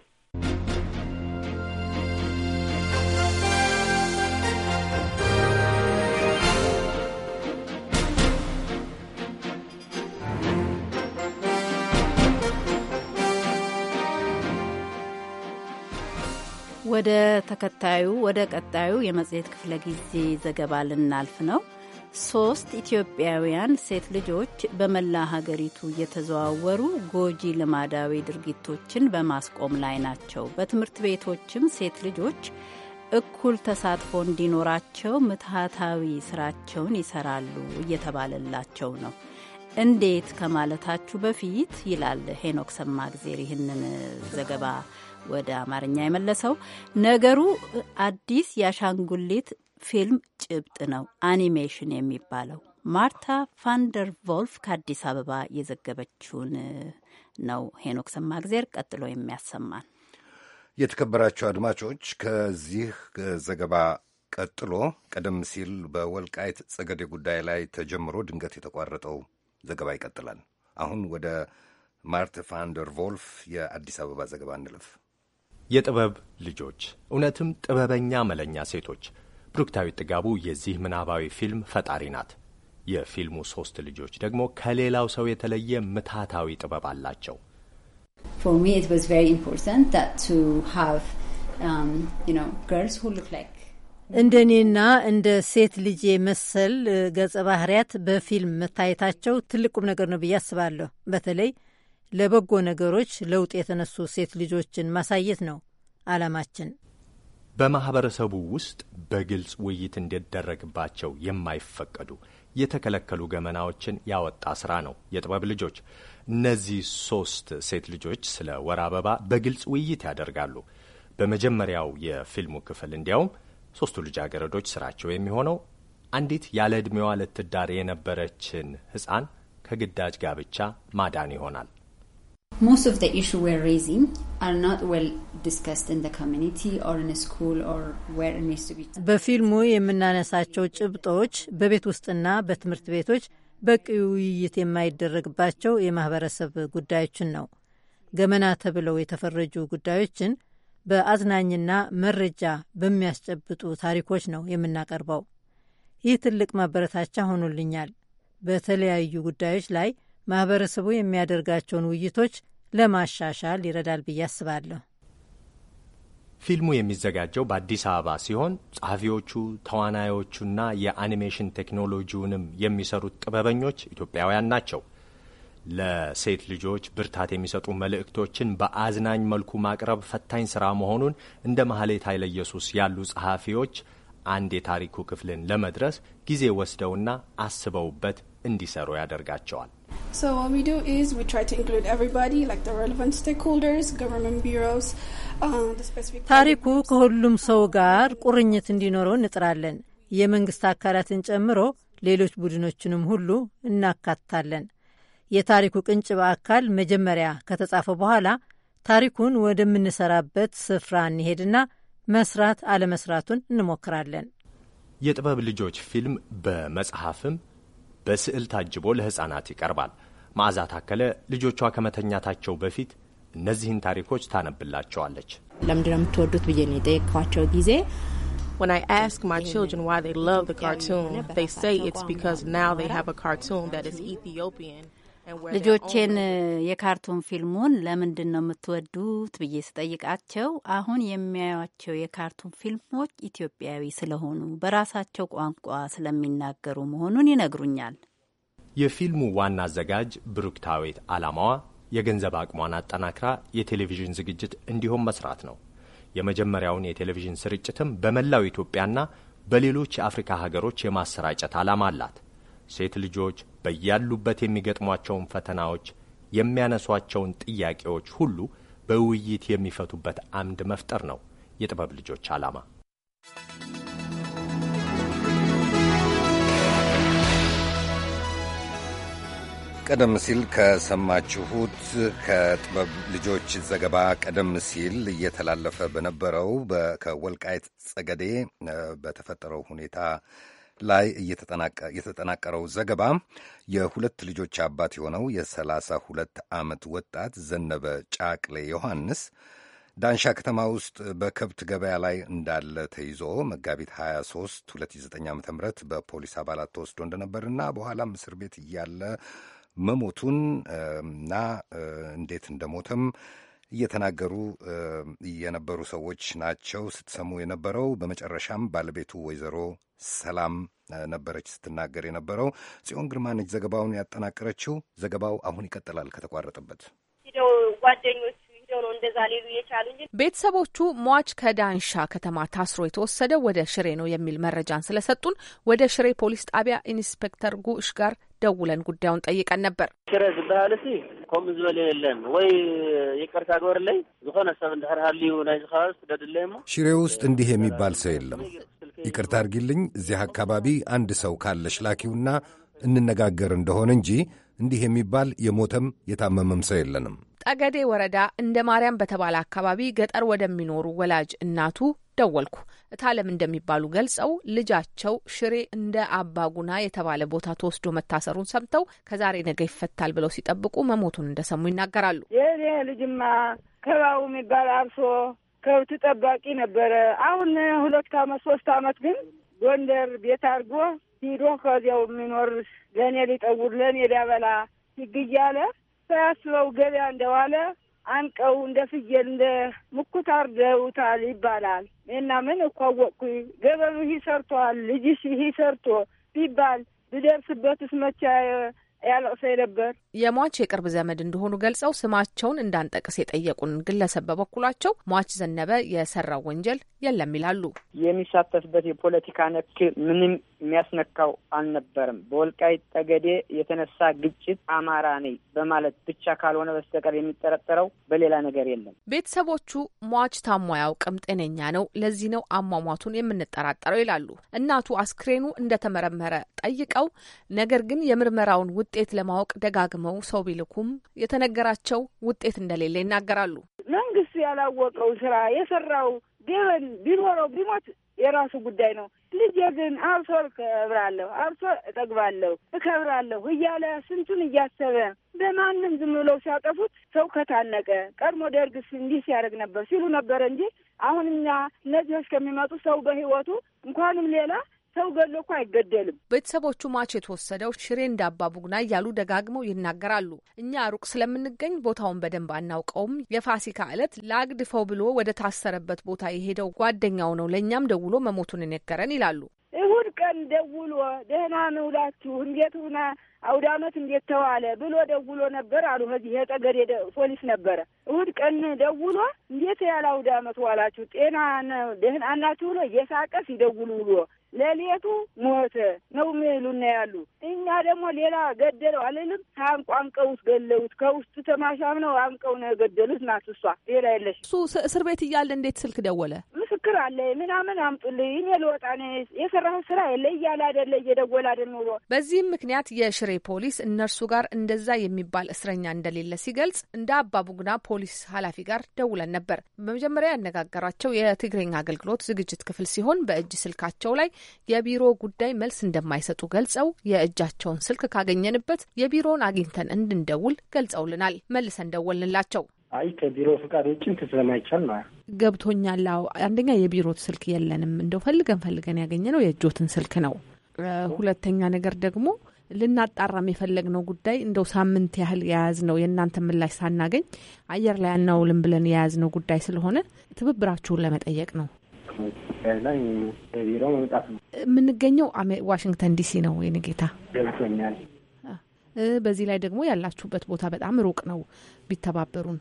ወደ ተከታዩ ወደ ቀጣዩ የመጽሔት ክፍለ ጊዜ ዘገባ ልናልፍ ነው። ሶስት ኢትዮጵያውያን ሴት ልጆች በመላ ሀገሪቱ እየተዘዋወሩ ጎጂ ልማዳዊ ድርጊቶችን በማስቆም ላይ ናቸው። በትምህርት ቤቶችም ሴት ልጆች እኩል ተሳትፎ እንዲኖራቸው ምትሃታዊ ስራቸውን ይሰራሉ እየተባለላቸው ነው። እንዴት ከማለታችሁ በፊት ይላል ሄኖክ ሰማእግዜር ይህንን ዘገባ ወደ አማርኛ የመለሰው፣ ነገሩ አዲስ የአሻንጉሊት ፊልም ጭብጥ ነው፣ አኒሜሽን የሚባለው። ማርታ ቫንደር ቮልፍ ከአዲስ አበባ የዘገበችውን ነው ሄኖክ ሰማእግዜር ቀጥሎ የሚያሰማን። የተከበራቸው አድማጮች፣ ከዚህ ዘገባ ቀጥሎ ቀደም ሲል በወልቃይት ጸገዴ ጉዳይ ላይ ተጀምሮ ድንገት የተቋረጠው ዘገባ ይቀጥላል። አሁን ወደ ማርታ ቫንደር ቮልፍ የአዲስ አበባ ዘገባ እንለፍ። የጥበብ ልጆች፣ እውነትም ጥበበኛ መለኛ ሴቶች። ብሩክታዊት ጥጋቡ የዚህ ምናባዊ ፊልም ፈጣሪ ናት። የፊልሙ ሶስት ልጆች ደግሞ ከሌላው ሰው የተለየ ምትሃታዊ ጥበብ አላቸው። For me it was very important that to have um you know girls who look like እንደኔና እንደ ሴት ልጄ መሰል ገጸ ባህሪያት በፊልም መታየታቸው ትልቅ ቁም ነገር ነው ብዬ አስባለሁ። በተለይ ለበጎ ነገሮች ለውጥ የተነሱ ሴት ልጆችን ማሳየት ነው ዓላማችን። በማህበረሰቡ ውስጥ በግልጽ ውይይት እንዲደረግባቸው የማይፈቀዱ የተከለከሉ ገመናዎችን ያወጣ ስራ ነው የጥበብ ልጆች። እነዚህ ሶስት ሴት ልጆች ስለ ወር አበባ በግልጽ ውይይት ያደርጋሉ። በመጀመሪያው የፊልሙ ክፍል እንዲያውም ሶስቱ ልጃገረዶች ስራቸው የሚሆነው አንዲት ያለ ዕድሜዋ ልትዳር የነበረችን ሕፃን ከግዳጅ ጋብቻ ማዳን ይሆናል። Most of the issue we're raising are not well discussed in the community or in a school or where it needs to be. በፊልሙ የምናነሳቸው ጭብጦች በቤት ውስጥና በትምህርት ቤቶች በቂ ውይይት የማይደረግባቸው የማህበረሰብ ጉዳዮችን ነው። ገመና ተብለው የተፈረጁ ጉዳዮችን በአዝናኝና መረጃ በሚያስጨብጡ ታሪኮች ነው የምናቀርበው። ይህ ትልቅ ማበረታቻ ሆኖልኛል። በተለያዩ ጉዳዮች ላይ ማህበረሰቡ የሚያደርጋቸውን ውይይቶች ለማሻሻል ይረዳል ብዬ አስባለሁ። ፊልሙ የሚዘጋጀው በአዲስ አበባ ሲሆን ጸሐፊዎቹ፣ ተዋናዮቹና የአኒሜሽን ቴክኖሎጂውንም የሚሰሩት ጥበበኞች ኢትዮጵያውያን ናቸው። ለሴት ልጆች ብርታት የሚሰጡ መልእክቶችን በአዝናኝ መልኩ ማቅረብ ፈታኝ ስራ መሆኑን እንደ ማህሌት ኃይለ ኢየሱስ ያሉ ጸሐፊዎች አንድ የታሪኩ ክፍልን ለመድረስ ጊዜ ወስደውና አስበውበት እንዲሰሩ ያደርጋቸዋል። So what we do is we try to include everybody like the relevant stakeholders, government bureaus, uh, the specific ታሪኩ ከሁሉም ሰው ጋር ቁርኝት እንዲኖረው እንጥራለን። የመንግስት አካላትን ጨምሮ ሌሎች ቡድኖችንም ሁሉ እናካትታለን። የታሪኩ ቅንጭብ አካል መጀመሪያ ከተጻፈ በኋላ ታሪኩን ወደምንሰራበት ስፍራ እንሄድና መስራት አለመስራቱን እንሞክራለን። የጥበብ ልጆች ፊልም በመጽሐፍም በስዕል ታጅቦ ለሕፃናት ይቀርባል። መዓዛ ታከለ ልጆቿ ከመተኛታቸው በፊት እነዚህን ታሪኮች ታነብላቸዋለች። ለምንድነው የምትወዱት ብዬ ነው የጠየቅኳቸው ጊዜ When I ask my children why they love the cartoon, they say it's because now they have a cartoon that is Ethiopian. ልጆቼን የካርቱን ፊልሙን ለምንድን ነው የምትወዱት ብዬ ስጠይቃቸው አሁን የሚያዩቸው የካርቱን ፊልሞች ኢትዮጵያዊ ስለሆኑ በራሳቸው ቋንቋ ስለሚናገሩ መሆኑን ይነግሩኛል። የፊልሙ ዋና አዘጋጅ ብሩክታዊት ዓላማዋ የገንዘብ አቅሟን አጠናክራ የቴሌቪዥን ዝግጅት እንዲሆን መስራት ነው። የመጀመሪያውን የቴሌቪዥን ስርጭትም በመላው ኢትዮጵያና በሌሎች የአፍሪካ ሀገሮች የማሰራጨት ዓላማ አላት። ሴት ልጆች በያሉበት የሚገጥሟቸውን ፈተናዎች፣ የሚያነሷቸውን ጥያቄዎች ሁሉ በውይይት የሚፈቱበት አምድ መፍጠር ነው የጥበብ ልጆች ዓላማ። ቀደም ሲል ከሰማችሁት ከጥበብ ልጆች ዘገባ ቀደም ሲል እየተላለፈ በነበረው ከወልቃይት ጸገዴ በተፈጠረው ሁኔታ ላይ የተጠናቀረው ዘገባ የሁለት ልጆች አባት የሆነው የሰላሳ ሁለት ዓመት ወጣት ዘነበ ጫቅሌ ዮሐንስ ዳንሻ ከተማ ውስጥ በከብት ገበያ ላይ እንዳለ ተይዞ መጋቢት ሀያ ሶስት ሁለት ሺህ ዘጠኝ ዓመተ ምህረት በፖሊስ አባላት ተወስዶ እንደነበርና በኋላም እስር ቤት እያለ መሞቱን እና እንዴት እንደሞተም እየተናገሩ የነበሩ ሰዎች ናቸው ስትሰሙ የነበረው። በመጨረሻም ባለቤቱ ወይዘሮ ሰላም ነበረች ስትናገር የነበረው። ጽዮን ግርማ ነች ዘገባውን ያጠናቀረችው። ዘገባው አሁን ይቀጥላል ከተቋረጠበት። ሂደው ጓደኞቹ ሂደው ነው እንደዛ ሊሉ የቻሉ እንጂ ቤተሰቦቹ ሟች ከዳንሻ ከተማ ታስሮ የተወሰደ ወደ ሽሬ ነው የሚል መረጃን ስለሰጡን ወደ ሽሬ ፖሊስ ጣቢያ ኢንስፔክተር ጉሽ ጋር ደውለን ጉዳዩን ጠይቀን ነበር። ሽሬ ዝበሃል እሲ ከምኡ ዝበለ የለን ወይ ይቅርታ ግበርለይ ዝኾነ ሰብ እንድሕር ሃልዩ ናይ ዝኸባቢ ስደድለይሞ። ሽሬ ውስጥ እንዲህ የሚባል ሰው የለም። ይቅርታ አድርጊልኝ፣ እዚህ አካባቢ አንድ ሰው ካለሽ ላኪውና እንነጋገር እንደሆነ እንጂ እንዲህ የሚባል የሞተም የታመመም ሰው የለንም። ጠገዴ ወረዳ እንደ ማርያም በተባለ አካባቢ ገጠር ወደሚኖሩ ወላጅ እናቱ ደወልኩ። እታለም እንደሚባሉ ገልጸው ልጃቸው ሽሬ እንደ አባጉና የተባለ ቦታ ተወስዶ መታሰሩን ሰምተው ከዛሬ ነገ ይፈታል ብለው ሲጠብቁ መሞቱን እንደሰሙ ይናገራሉ። የኔ ልጅማ ከባው የሚባል አርሶ ከብት ጠባቂ ነበረ። አሁን ሁለት አመት ሶስት አመት ግን ጎንደር ቤት አድርጎ ሂዶ ከዚያው የሚኖር ለእኔ ሊጠውር ለእኔ ሊያበላ ይግያለ ሳያስበው ገበያ እንደዋለ አንቀው እንደ ፍየል እንደ ሙኩት አርደውታል ይባላል። እና ምን እኮ አወቅኩ ገበኑ ይህ ሰርቷል ልጅሽ ይህ ሰርቶ ቢባል ብደርስበትስ መቻ ያለቅሰኝ ነበር። የሟች የቅርብ ዘመድ እንደሆኑ ገልጸው ስማቸውን እንዳንጠቅስ የጠየቁን ግለሰብ በበኩላቸው ሟች ዘነበ የሰራው ወንጀል የለም ይላሉ። የሚሳተፍበት የፖለቲካ ነክ ምንም የሚያስነካው አልነበረም። በወልቃይት ጠገዴ የተነሳ ግጭት አማራ ነኝ በማለት ብቻ ካልሆነ በስተቀር የሚጠረጠረው በሌላ ነገር የለም። ቤተሰቦቹ ሟች ታሞ አያውቅም፣ ጤነኛ ነው፣ ለዚህ ነው አሟሟቱን የምንጠራጠረው ይላሉ። እናቱ አስክሬኑ እንደተመረመረ ጠይቀው ነገር ግን የምርመራውን ውጤት ለማወቅ ደጋግመው ሰው ቢልኩም የተነገራቸው ውጤት እንደሌለ ይናገራሉ። መንግስት ያላወቀው ስራ የሰራው ገበን ቢኖረው ቢሞት የራሱ ጉዳይ ነው። ልጄ ግን አርሶ እከብራለሁ፣ አርሶ እጠግባለሁ፣ እከብራለሁ እያለ ስንቱን እያሰበ በማንም ዝም ብለው ሲያጠፉት ሰው ከታነቀ ቀድሞ ደርግስ እንዲህ ሲያደርግ ነበር ሲሉ ነበር እንጂ አሁን እኛ እነዚህ እስከሚመጡ ሰው በህይወቱ እንኳንም ሌላ ሰው ገሎ እኮ አይገደልም። ቤተሰቦቹ ሟች የተወሰደው ሽሬ እንዳባ ቡግና እያሉ ደጋግመው ይናገራሉ። እኛ ሩቅ ስለምንገኝ ቦታውን በደንብ አናውቀውም። የፋሲካ ዕለት ለአግድፈው ብሎ ወደ ታሰረበት ቦታ የሄደው ጓደኛው ነው ለእኛም ደውሎ መሞቱን ነገረን ይላሉ። እሁድ ቀን ደውሎ ደህና ነው ላችሁ እንዴት ሆነ አውደ ዓመት እንዴት ተዋለ ብሎ ደውሎ ነበር አሉ። ከዚህ የጠገዴ ፖሊስ ነበረ። እሁድ ቀን ደውሎ እንዴት ያለ አውደ ዓመት ዋላችሁ ጤና ነው ደህና ናችሁ ብሎ እየሳቀ ሲደውሉ ብሎ ለሌቱ ሞተ ነው የሚሉና ያሉ። እኛ ደግሞ ሌላ ገደለው አለልም። ታንቋ አንቀውት ገለውት ከውስጥ ተማሻም ነው አንቀው ነው የገደሉት። ናት እሷ ሌላ የለሽ። እሱ እስር ቤት እያለ እንዴት ስልክ ደወለ? ምስክር አለ ምናምን አምጡልኝ እኔ ልወጣ ነው የሰራሁ ስራ የለ እያለ አይደለ እየደወለ አይደል ኑሮ። በዚህም ምክንያት የሽሬ ፖሊስ እነርሱ ጋር እንደዛ የሚባል እስረኛ እንደሌለ ሲገልጽ እንደ አባ ቡግና ፖሊስ ኃላፊ ጋር ደውለን ነበር። በመጀመሪያ ያነጋገራቸው የትግረኛ አገልግሎት ዝግጅት ክፍል ሲሆን በእጅ ስልካቸው ላይ የቢሮ ጉዳይ መልስ እንደማይሰጡ ገልጸው የእጃቸውን ስልክ ካገኘንበት የቢሮውን አግኝተን እንድንደውል ገልጸውልናል። መልሰን ደወልንላቸው። አይ ከቢሮ ፍቃድ ውጭ ስለማይቻል ነው ገብቶኛል። አንደኛ የቢሮ ስልክ የለንም፣ እንደው ፈልገን ፈልገን ያገኘነው የእጆትን ስልክ ነው። ሁለተኛ ነገር ደግሞ ልናጣራም የፈለግነው ጉዳይ እንደው ሳምንት ያህል የያዝነው የእናንተ ምላሽ ሳናገኝ አየር ላይ አናውልም ብለን የያዝነው ጉዳይ ስለሆነ ትብብራችሁን ለመጠየቅ ነው። ላይ ቢሮ መምጣት ነው። የምንገኘው ዋሽንግተን ዲሲ ነው። የኔ ጌታ ገብቶኛል። በዚህ ላይ ደግሞ ያላችሁበት ቦታ በጣም ሩቅ ነው። ቢተባበሩን።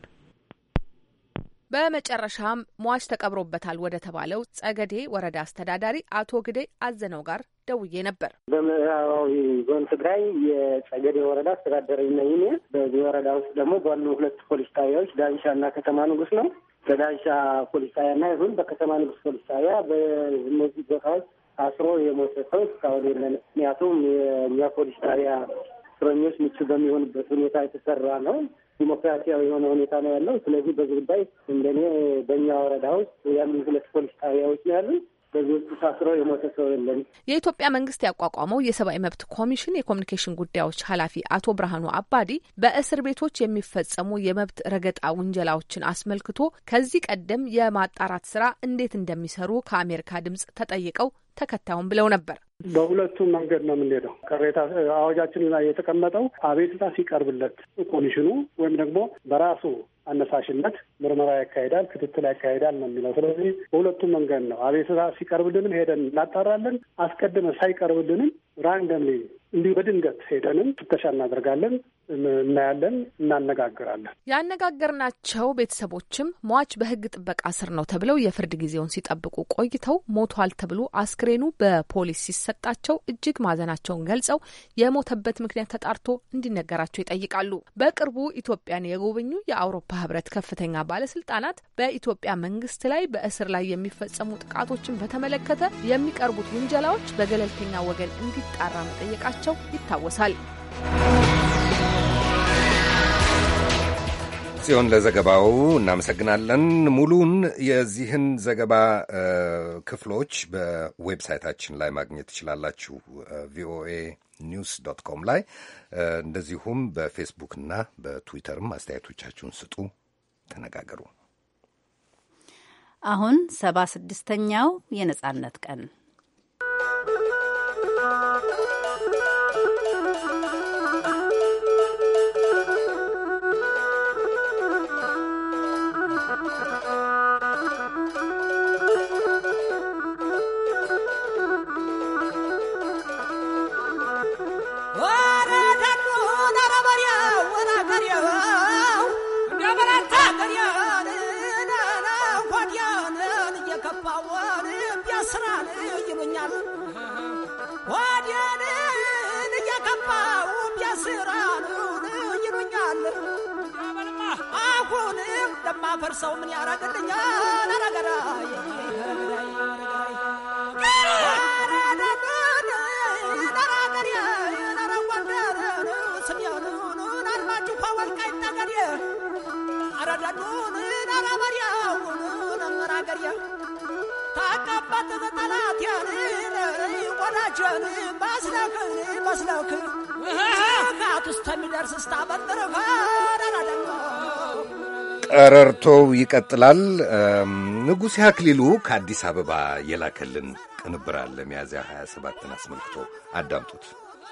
በመጨረሻም ሟች ተቀብሮበታል ወደ ተባለው ጸገዴ ወረዳ አስተዳዳሪ አቶ ግዴ አዘነው ጋር ደውዬ ነበር። በምዕራባዊ ዞን ትግራይ የጸገዴ ወረዳ አስተዳዳሪ ነኝ። በዚህ ወረዳ ውስጥ ደግሞ ባሉ ሁለት ፖሊስ ጣቢያዎች ዳንሻ እና ከተማ ንጉስ ነው። በዳንሻ ፖሊስ ጣቢያና ይሁን በከተማ ንጉስ ፖሊስ ጣቢያ በእነዚህ ቦታዎች አስሮ የሞተ ሰው እስካሁን የለን። ምክንያቱም የእኛ ፖሊስ ጣቢያ እስረኞች ምቹ በሚሆንበት ሁኔታ የተሰራ ነው። ዲሞክራሲያዊ የሆነ ሁኔታ ነው ያለው። ስለዚህ በዚህ ጉዳይ እንደኔ በእኛ ወረዳ ውስጥ ያሉ ሁለት ፖሊስ ጣቢያዎች ነው ያሉ። በዚህ ውስጥ ታስረው የሞተ ሰው የለም። የኢትዮጵያ መንግስት ያቋቋመው የሰብአዊ መብት ኮሚሽን የኮሚኒኬሽን ጉዳዮች ኃላፊ አቶ ብርሃኑ አባዲ በእስር ቤቶች የሚፈጸሙ የመብት ረገጣ ውንጀላዎችን አስመልክቶ ከዚህ ቀደም የማጣራት ስራ እንዴት እንደሚሰሩ ከአሜሪካ ድምጽ ተጠይቀው ተከታዩን ብለው ነበር። በሁለቱም መንገድ ነው የምንሄደው። ቅሬታ አዋጃችን ላይ የተቀመጠው አቤቱታ ሲቀርብለት ኮሚሽኑ ወይም ደግሞ በራሱ አነሳሽነት ምርመራ ያካሄዳል፣ ክትትል ያካሄዳል ነው የሚለው። ስለዚህ በሁለቱም መንገድ ነው። አቤቱታ ሲቀርብልንም ሄደን እናጣራለን። አስቀድመን ሳይቀርብልንም ራንደምሊ እንዲሁ በድንገት ሄደንም ፍተሻ እናደርጋለን፣ እናያለን፣ እናነጋግራለን። ያነጋገርናቸው ቤተሰቦችም ሟች በሕግ ጥበቃ ስር ነው ተብለው የፍርድ ጊዜውን ሲጠብቁ ቆይተው ሞቷል ተብሎ አስክሬኑ በፖሊስ ሲሰጣቸው እጅግ ማዘናቸውን ገልጸው የሞተበት ምክንያት ተጣርቶ እንዲነገራቸው ይጠይቃሉ። በቅርቡ ኢትዮጵያን የጎበኙ የአውሮፓ ህብረት ከፍተኛ ባለስልጣናት በኢትዮጵያ መንግስት ላይ በእስር ላይ የሚፈጸሙ ጥቃቶችን በተመለከተ የሚቀርቡት ውንጀላዎች በገለልተኛ ወገን እንዲጣራ መጠየቃቸው ይታወሳል። ጽዮን ለዘገባው እናመሰግናለን። ሙሉን የዚህን ዘገባ ክፍሎች በዌብሳይታችን ላይ ማግኘት ትችላላችሁ፣ ቪኦኤ ኒውስ ዶት ኮም ላይ። እንደዚሁም በፌስቡክ እና በትዊተርም አስተያየቶቻችሁን ስጡ፣ ተነጋገሩ። አሁን ሰባ ስድስተኛው የነጻነት ቀን ፈርሰው ምን ያረጋግልኛል አረጋዳ ታቀበት በጠላት ያኔ ወዳጀን ባስለክ ባስለክ ካቱስ ተሚደርስ ስታበጥር ካራዳዳ ቀረርቶው ይቀጥላል። ንጉሴ አክሊሉ ከአዲስ አበባ የላከልን ቅንብር አለ። ሚያዝያ ሀያ ሰባትን አስመልክቶ አዳምጡት።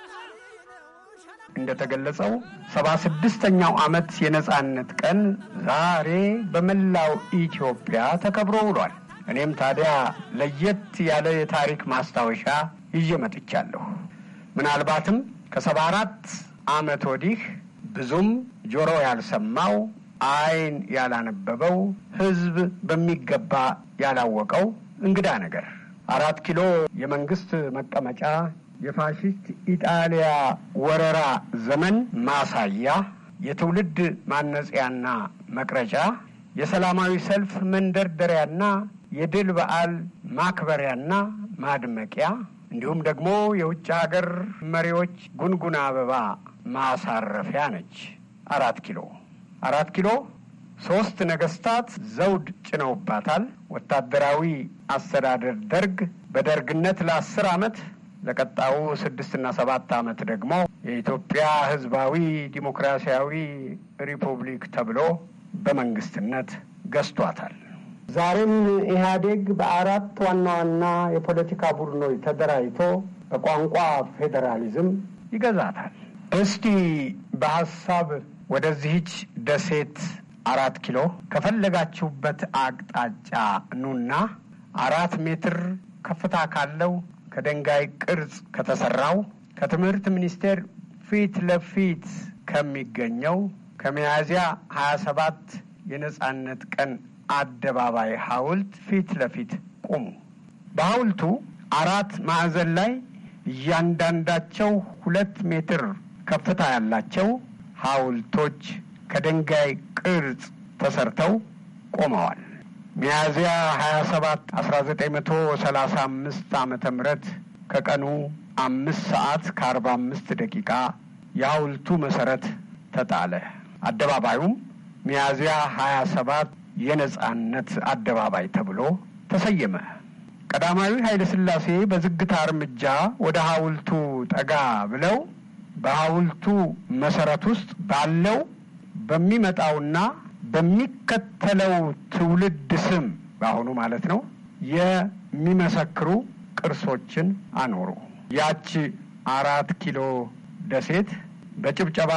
እንደተገለጸው ሰባ ስድስተኛው ዓመት የነጻነት ቀን ዛሬ በመላው ኢትዮጵያ ተከብሮ ውሏል። እኔም ታዲያ ለየት ያለ የታሪክ ማስታወሻ ይዤ መጥቻለሁ። ምናልባትም ከሰባ አራት ዓመት ወዲህ ብዙም ጆሮ ያልሰማው አይን ያላነበበው ሕዝብ በሚገባ ያላወቀው እንግዳ ነገር አራት ኪሎ የመንግስት መቀመጫ፣ የፋሽስት ኢጣሊያ ወረራ ዘመን ማሳያ፣ የትውልድ ማነጽያና መቅረጫ፣ የሰላማዊ ሰልፍ መንደርደሪያና የድል በዓል ማክበሪያና ማድመቂያ እንዲሁም ደግሞ የውጭ ሀገር መሪዎች ጉንጉን አበባ ማሳረፊያ ነች አራት ኪሎ። አራት ኪሎ ሶስት ነገስታት ዘውድ ጭነውባታል። ወታደራዊ አስተዳደር ደርግ በደርግነት ለአስር ዓመት ለቀጣዩ ስድስትና ሰባት ዓመት ደግሞ የኢትዮጵያ ህዝባዊ ዲሞክራሲያዊ ሪፑብሊክ ተብሎ በመንግስትነት ገዝቷታል። ዛሬም ኢህአዴግ በአራት ዋና ዋና የፖለቲካ ቡድኖች ተደራጅቶ በቋንቋ ፌዴራሊዝም ይገዛታል። እስቲ በሐሳብ ወደዚህች ደሴት አራት ኪሎ ከፈለጋችሁበት አቅጣጫ ኑና አራት ሜትር ከፍታ ካለው ከድንጋይ ቅርጽ ከተሰራው ከትምህርት ሚኒስቴር ፊት ለፊት ከሚገኘው ከሚያዝያ ሀያ ሰባት የነጻነት ቀን አደባባይ ሐውልት ፊት ለፊት ቁሙ። በሐውልቱ አራት ማዕዘን ላይ እያንዳንዳቸው ሁለት ሜትር ከፍታ ያላቸው ሐውልቶች ከድንጋይ ቅርጽ ተሰርተው ቆመዋል። ሚያዝያ ሀያ ሰባት አስራ ዘጠኝ መቶ ሰላሳ አምስት ዓመተ ምህረት ከቀኑ አምስት ሰዓት ከአርባ አምስት ደቂቃ የሐውልቱ መሰረት ተጣለ። አደባባዩም ሚያዝያ ሀያ ሰባት የነጻነት አደባባይ ተብሎ ተሰየመ። ቀዳማዊ ኃይለ ሥላሴ በዝግታ እርምጃ ወደ ሐውልቱ ጠጋ ብለው በሐውልቱ መሰረት ውስጥ ባለው በሚመጣውና በሚከተለው ትውልድ ስም በአሁኑ ማለት ነው የሚመሰክሩ ቅርሶችን አኖሩ። ያች አራት ኪሎ ደሴት በጭብጨባ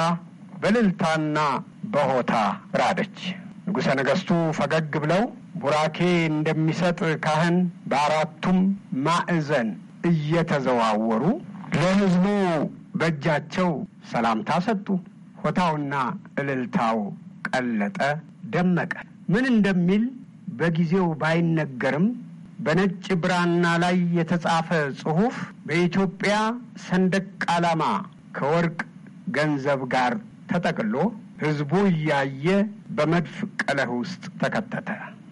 በልልታና በሆታ ራደች። ንጉሠ ነገሥቱ ፈገግ ብለው ቡራኬ እንደሚሰጥ ካህን በአራቱም ማዕዘን እየተዘዋወሩ ለሕዝቡ በእጃቸው ሰላምታ ሰጡ። ሆታውና እልልታው ቀለጠ፣ ደመቀ። ምን እንደሚል በጊዜው ባይነገርም በነጭ ብራና ላይ የተጻፈ ጽሑፍ በኢትዮጵያ ሰንደቅ ዓላማ ከወርቅ ገንዘብ ጋር ተጠቅሎ ሕዝቡ እያየ በመድፍ ቀለህ ውስጥ ተከተተ።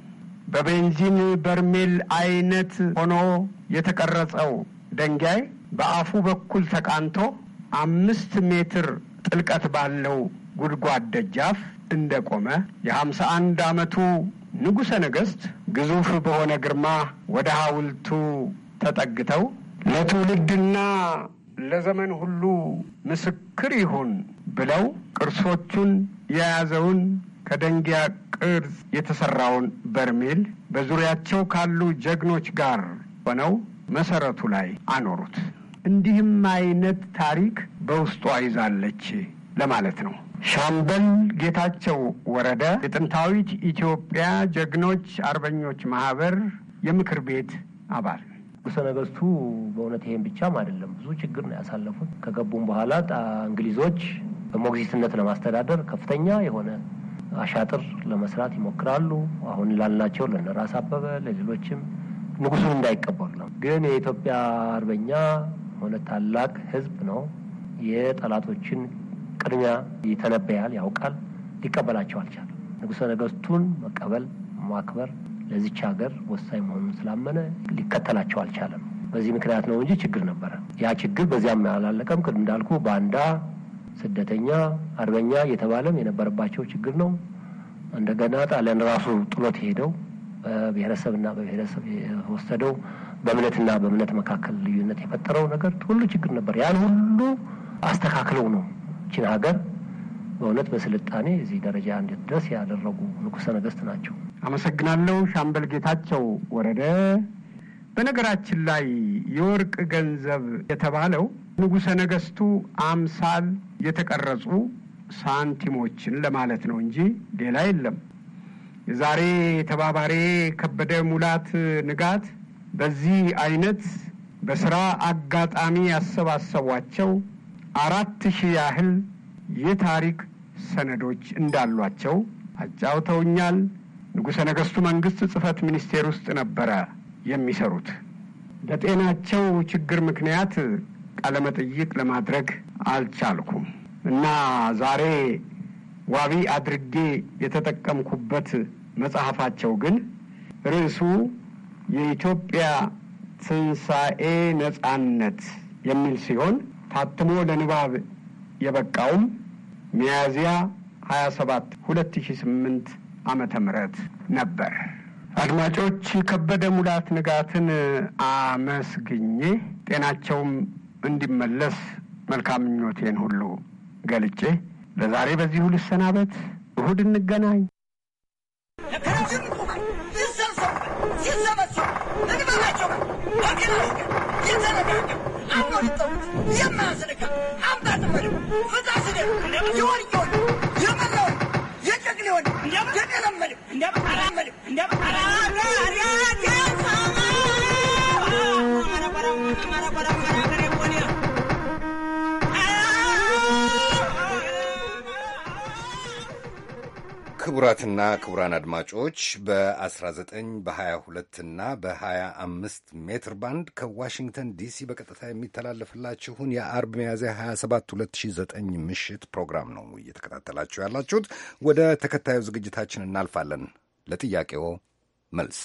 በቤንዚን በርሜል አይነት ሆኖ የተቀረጸው ደንጋይ በአፉ በኩል ተቃንቶ አምስት ሜትር ጥልቀት ባለው ጉድጓድ ደጃፍ እንደቆመ የሀምሳ አንድ ዓመቱ ንጉሠ ነገሥት ግዙፍ በሆነ ግርማ ወደ ሐውልቱ ተጠግተው ለትውልድና ለዘመን ሁሉ ምስክር ይሁን ብለው ቅርሶቹን የያዘውን ከደንጊያ ቅርጽ የተሰራውን በርሜል በዙሪያቸው ካሉ ጀግኖች ጋር ሆነው መሰረቱ ላይ አኖሩት። እንዲህም አይነት ታሪክ በውስጧ ይዛለች ለማለት ነው። ሻምበል ጌታቸው ወረደ የጥንታዊት ኢትዮጵያ ጀግኖች አርበኞች ማህበር የምክር ቤት አባል። ንጉሠ ነገሥቱ በእውነት ይሄን ብቻም አይደለም፣ ብዙ ችግር ነው ያሳለፉት። ከገቡም በኋላ እንግሊዞች በሞግዚትነት ለማስተዳደር ከፍተኛ የሆነ አሻጥር ለመስራት ይሞክራሉ። አሁን ላልናቸው ለነራስ አበበ ለሌሎችም ንጉሱን እንዳይቀበሉ ነው። ግን የኢትዮጵያ አርበኛ ሆነ ታላቅ ሕዝብ ነው። የጠላቶችን ቅድሚያ ይተነበያል፣ ያውቃል። ሊቀበላቸው አልቻለም። ንጉሠ ነገሥቱን መቀበል ማክበር ለዚች ሀገር ወሳኝ መሆኑን ስላመነ ሊከተላቸው አልቻለም። በዚህ ምክንያት ነው እንጂ ችግር ነበረ። ያ ችግር በዚያም አላለቀም። ቅድም እንዳልኩ ባንዳ፣ ስደተኛ፣ አርበኛ እየተባለም የነበረባቸው ችግር ነው። እንደገና ጣሊያን ራሱ ጥሎት ሄደው በብሔረሰብና በብሔረሰብ የወሰደው በእምነትና በእምነት መካከል ልዩነት የፈጠረው ነገር ሁሉ ችግር ነበር። ያን ሁሉ አስተካክለው ነው ይህችን ሀገር በእውነት በስልጣኔ እዚህ ደረጃ እንድትደርስ ያደረጉ ንጉሠ ነገሥት ናቸው። አመሰግናለሁ። ሻምበል ጌታቸው ወረደ። በነገራችን ላይ የወርቅ ገንዘብ የተባለው ንጉሠ ነገሥቱ አምሳል የተቀረጹ ሳንቲሞችን ለማለት ነው እንጂ ሌላ የለም። የዛሬ ተባባሪ ከበደ ሙላት ንጋት በዚህ አይነት በስራ አጋጣሚ ያሰባሰቧቸው አራት ሺህ ያህል የታሪክ ሰነዶች እንዳሏቸው አጫውተውኛል። ንጉሠ ነገሥቱ መንግስት ጽሕፈት ሚኒስቴር ውስጥ ነበረ የሚሰሩት። በጤናቸው ችግር ምክንያት ቃለመጠይቅ ለማድረግ አልቻልኩም እና ዛሬ ዋቢ አድርጌ የተጠቀምኩበት መጽሐፋቸው ግን ርዕሱ የኢትዮጵያ ትንሣኤ ነጻነት የሚል ሲሆን ታትሞ ለንባብ የበቃውም ሚያዝያ ሀያ ሰባት ሁለት ሺህ ስምንት ዓመተ ምህረት ነበር። አድማጮች፣ ከበደ ሙላት ንጋትን አመስግኜ ጤናቸውም እንዲመለስ መልካም ምኞቴን ሁሉ ገልጬ ለዛሬ በዚሁ ልሰናበት። እሁድ እንገናኝ። ክቡራትና ክቡራን አድማጮች በአስራ ዘጠኝ በሀያ ሁለት እና በሀያ አምስት ሜትር ባንድ ከዋሽንግተን ዲሲ በቀጥታ የሚተላለፍላችሁን የአርብ ሚያዝያ ሀያ ሰባት ሁለት ሺህ ዘጠኝ ምሽት ፕሮግራም ነው እየተከታተላችሁ ያላችሁት። ወደ ተከታዩ ዝግጅታችን እናልፋለን። ለጥያቄው መልስ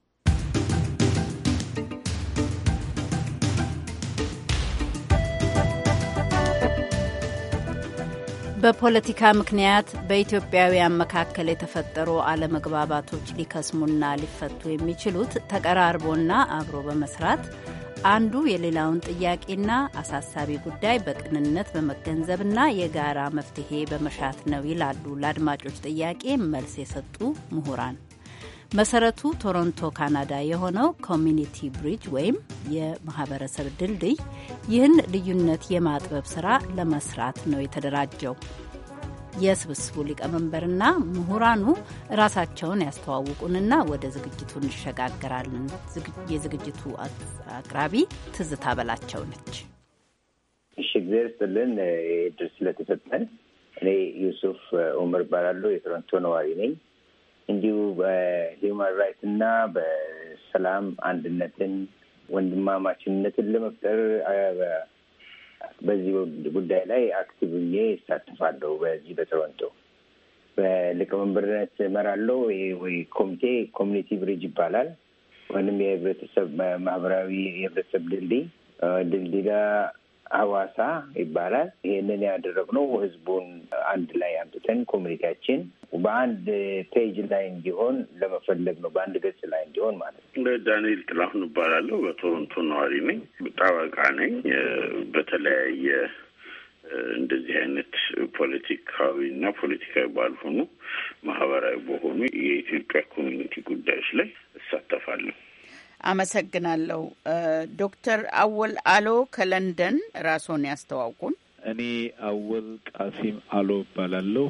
በፖለቲካ ምክንያት በኢትዮጵያውያን መካከል የተፈጠሩ አለመግባባቶች ሊከስሙና ሊፈቱ የሚችሉት ተቀራርቦና አብሮ በመስራት አንዱ የሌላውን ጥያቄና አሳሳቢ ጉዳይ በቅንነት በመገንዘብና የጋራ መፍትሄ በመሻት ነው ይላሉ ለአድማጮች ጥያቄ መልስ የሰጡ ምሁራን። መሰረቱ ቶሮንቶ ካናዳ የሆነው ኮሚኒቲ ብሪጅ ወይም የማህበረሰብ ድልድይ ይህን ልዩነት የማጥበብ ስራ ለመስራት ነው የተደራጀው። የስብስቡ ሊቀመንበርና ምሁራኑ ራሳቸውን ያስተዋውቁንና ወደ ዝግጅቱ እንሸጋግራለን። የዝግጅቱ አቅራቢ ትዝታ በላቸው ነች። እሺ፣ እግዚአብሔር ይስጥልን እድል ስለተሰጠን። እኔ ዩሱፍ ኡመር እባላለሁ። የቶሮንቶ ነዋሪ ነኝ። እንዲሁ በሂውማን ራይት እና በሰላም አንድነትን፣ ወንድማማችነትን ለመፍጠር በዚህ ጉዳይ ላይ አክቲቭ ሆኜ እሳተፋለሁ። በዚህ በቶሮንቶ በሊቀመንበርነት እመራለሁ። ይሄ ወይ ኮሚቴ ኮሚኒቲ ብሪጅ ይባላል፣ ወይንም የህብረተሰብ ማህበራዊ የህብረተሰብ ድልድይ ድልድይ ሐዋሳ ይባላል። ይሄንን ያደረግነው ህዝቡን አንድ ላይ አምጥተን ኮሚኒቲያችን በአንድ ፔጅ ላይ እንዲሆን ለመፈለግ ነው፣ በአንድ ገጽ ላይ እንዲሆን ማለት ነው። ዳንኤል ጥላሁን እባላለሁ። በቶሮንቶ ነዋሪ ነኝ። ጠበቃ ነኝ። በተለያየ እንደዚህ አይነት ፖለቲካዊ እና ፖለቲካዊ ባልሆኑ ማህበራዊ በሆኑ የኢትዮጵያ ኮሚኒቲ ጉዳዮች ላይ እሳተፋለሁ። አመሰግናለሁ። ዶክተር አወል አሎ ከለንደን ራስዎን ያስተዋውቁን። እኔ አወል ቃሲም አሎ እባላለሁ።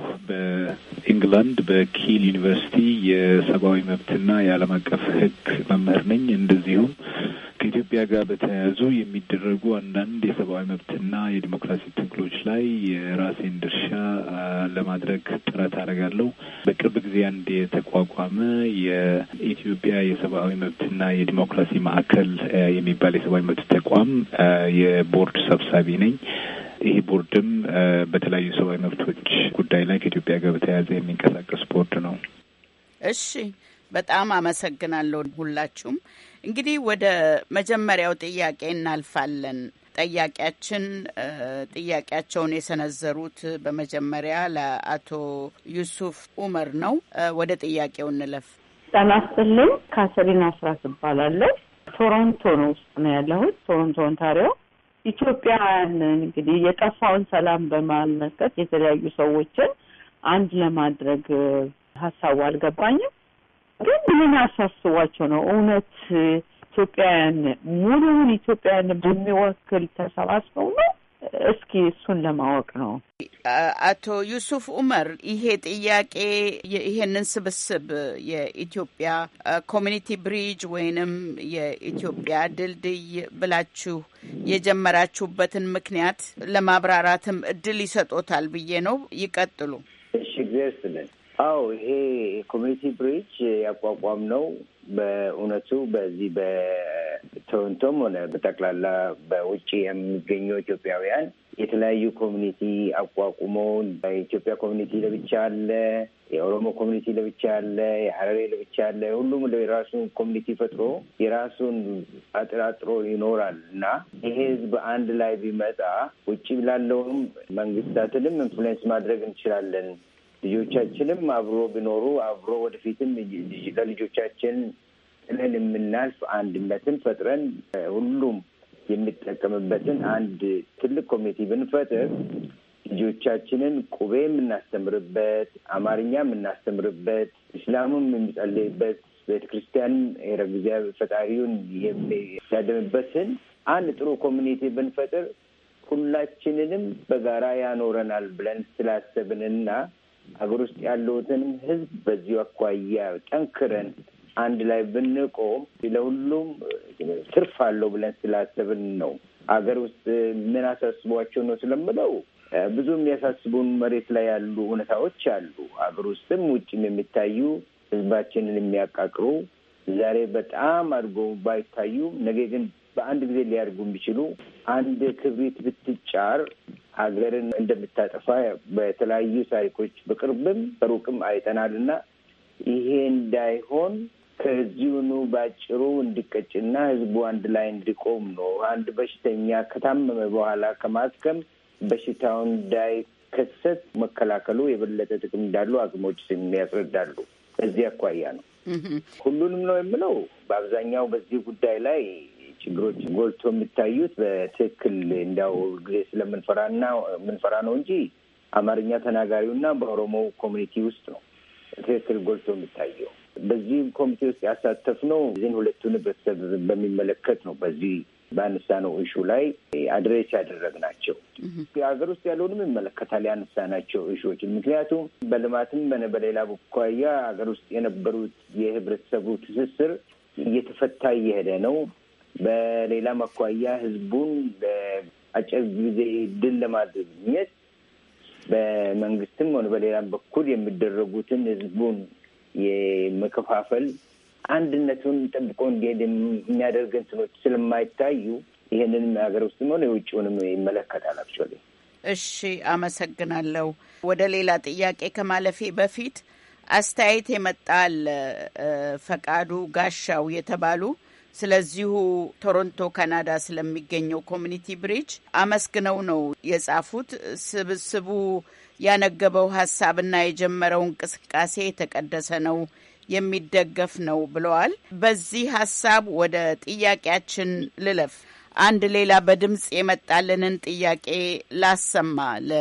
በኢንግላንድ በኪል ዩኒቨርሲቲ የሰብአዊ መብትና የዓለም አቀፍ ሕግ መምህር ነኝ። እንደዚሁም ከኢትዮጵያ ጋር በተያያዙ የሚደረጉ አንዳንድ የሰብአዊ መብትና የዲሞክራሲ ትግሎች ላይ የራሴን ድርሻ ለማድረግ ጥረት አደርጋለሁ። በቅርብ ጊዜ አንድ የተቋቋመ የኢትዮጵያ የሰብአዊ መብትና የዲሞክራሲ ማዕከል የሚባል የሰብአዊ መብት ተቋም የቦርድ ሰብሳቢ ነኝ። ይህ ቦርድም በተለያዩ ሰብአዊ መብቶች ጉዳይ ላይ ከኢትዮጵያ ጋር በተያያዘ የሚንቀሳቀስ ቦርድ ነው። እሺ፣ በጣም አመሰግናለሁ ሁላችሁም። እንግዲህ ወደ መጀመሪያው ጥያቄ እናልፋለን። ጠያቂያችን ጥያቄያቸውን የሰነዘሩት በመጀመሪያ ለአቶ ዩሱፍ ኡመር ነው። ወደ ጥያቄው እንለፍ። ጤና ይስጥልኝ። ካሰሪና አስራት እባላለሁ። ቶሮንቶ ነው ውስጥ ነው ያለሁት፣ ቶሮንቶ ኦንታሪዮ። ኢትዮጵያን እንግዲህ የጠፋውን ሰላም በማመልከት የተለያዩ ሰዎችን አንድ ለማድረግ ሀሳቡ አልገባኝም። ግን ምን ያሳስቧቸው ነው? እውነት ኢትዮጵያውያን ሙሉውን ኢትዮጵያውያን በሚወክል ተሰባስበው ነው? እስኪ እሱን ለማወቅ ነው። አቶ ዩሱፍ ኡመር፣ ይሄ ጥያቄ ይሄንን ስብስብ የኢትዮጵያ ኮሚኒቲ ብሪጅ ወይንም የኢትዮጵያ ድልድይ ብላችሁ የጀመራችሁበትን ምክንያት ለማብራራትም እድል ይሰጦታል ብዬ ነው። ይቀጥሉ። እሺ፣ እግዚአብሔር ይስጥልን። አዎ፣ ይሄ ኮሚኒቲ ብሪጅ ያቋቋም ነው በእውነቱ በዚህ በቶሮንቶም ሆነ በጠቅላላ በውጭ የሚገኙ ኢትዮጵያውያን የተለያዩ ኮሚኒቲ አቋቁሞ የኢትዮጵያ ኮሚኒቲ ለብቻ አለ፣ የኦሮሞ ኮሚኒቲ ለብቻ አለ፣ የሀረሬ ለብቻ አለ። ሁሉም የራሱን ኮሚኒቲ ፈጥሮ የራሱን አጥራጥሮ ይኖራል እና ይሄ ህዝብ አንድ ላይ ቢመጣ ውጭ ላለውም መንግስታትንም ኢንፍሉዌንስ ማድረግ እንችላለን። ልጆቻችንም አብሮ ቢኖሩ አብሮ ወደፊትም ለልጆቻችን ጥለን የምናልፍ አንድነትን ፈጥረን ሁሉም የሚጠቀምበትን አንድ ትልቅ ኮሚኒቲ ብንፈጥር ልጆቻችንን ቁቤ የምናስተምርበት፣ አማርኛ የምናስተምርበት፣ እስላሙም የሚጸልይበት፣ ቤተ ክርስቲያንም እግዚአብሔር ፈጣሪውን የሚያደምበትን አንድ ጥሩ ኮሚኒቲ ብንፈጥር ሁላችንንም በጋራ ያኖረናል ብለን ስላሰብንና ሀገር ውስጥ ያለውትንም ህዝብ በዚሁ አኳያ ጠንክረን አንድ ላይ ብንቆም ለሁሉም ትርፍ አለው ብለን ስላሰብን ነው። ሀገር ውስጥ ምን አሳስቧቸው ነው ስለምለው ብዙ የሚያሳስቡን መሬት ላይ ያሉ እውነታዎች አሉ። ሀገር ውስጥም ውጭም የሚታዩ ህዝባችንን የሚያቃቅሩ ዛሬ በጣም አድርጎ ባይታዩ ነገ ግን በአንድ ጊዜ ሊያደርጉ የሚችሉ አንድ ክብሪት ብትጫር ሀገርን እንደምታጠፋ በተለያዩ ታሪኮች በቅርብም በሩቅም አይተናልና ይሄ እንዳይሆን ከዚሁኑ ባጭሩ እንዲቀጭና ህዝቡ አንድ ላይ እንዲቆም ነው። አንድ በሽተኛ ከታመመ በኋላ ከማከም በሽታውን እንዳይከሰት መከላከሉ የበለጠ ጥቅም እንዳሉ ሐኪሞች የሚያስረዳሉ። እዚህ አኳያ ነው ሁሉንም ነው የምለው። በአብዛኛው በዚህ ጉዳይ ላይ ችግሮች ጎልቶ የሚታዩት በትክክል እንዳው ጊዜ ስለምንፈራና ምንፈራ ነው እንጂ አማርኛ ተናጋሪውና በኦሮሞ ኮሚኒቲ ውስጥ ነው ትክክል ጎልቶ የሚታየው። በዚህ ኮሚቴ ውስጥ ያሳተፍነው እዚህን ሁለቱን ህብረተሰብ በሚመለከት ነው። በዚህ ባነሳነው ኢሹ ላይ አድሬስ ያደረግናቸው የሀገር ውስጥ ያለውንም ይመለከታል ያነሳናቸው ኢሹዎች። ምክንያቱም በልማትም በሌላ በኳያ ሀገር ውስጥ የነበሩት የህብረተሰቡ ትስስር እየተፈታ እየሄደ ነው። በሌላ መኳያ ህዝቡን በአጭር ጊዜ ድል ለማግኘት በመንግስትም ሆነ በሌላም በኩል የሚደረጉትን ህዝቡን የመከፋፈል አንድነቱን ጠብቆ እንዲሄድ የሚያደርግ እንትኖች ስለማይታዩ ይሄንን ሀገር ውስጥም ሆነ የውጭውንም ይመለከታል። አክቹዋሊ እሺ፣ አመሰግናለሁ። ወደ ሌላ ጥያቄ ከማለፌ በፊት አስተያየት የመጣል ፈቃዱ ጋሻው የተባሉ ስለዚሁ ቶሮንቶ ካናዳ ስለሚገኘው ኮሚኒቲ ብሪጅ አመስግነው ነው የጻፉት። ስብስቡ ያነገበው ሀሳብና የጀመረው እንቅስቃሴ የተቀደሰ ነው፣ የሚደገፍ ነው ብለዋል። በዚህ ሀሳብ ወደ ጥያቄያችን ልለፍ። አንድ ሌላ በድምጽ የመጣልንን ጥያቄ ላሰማ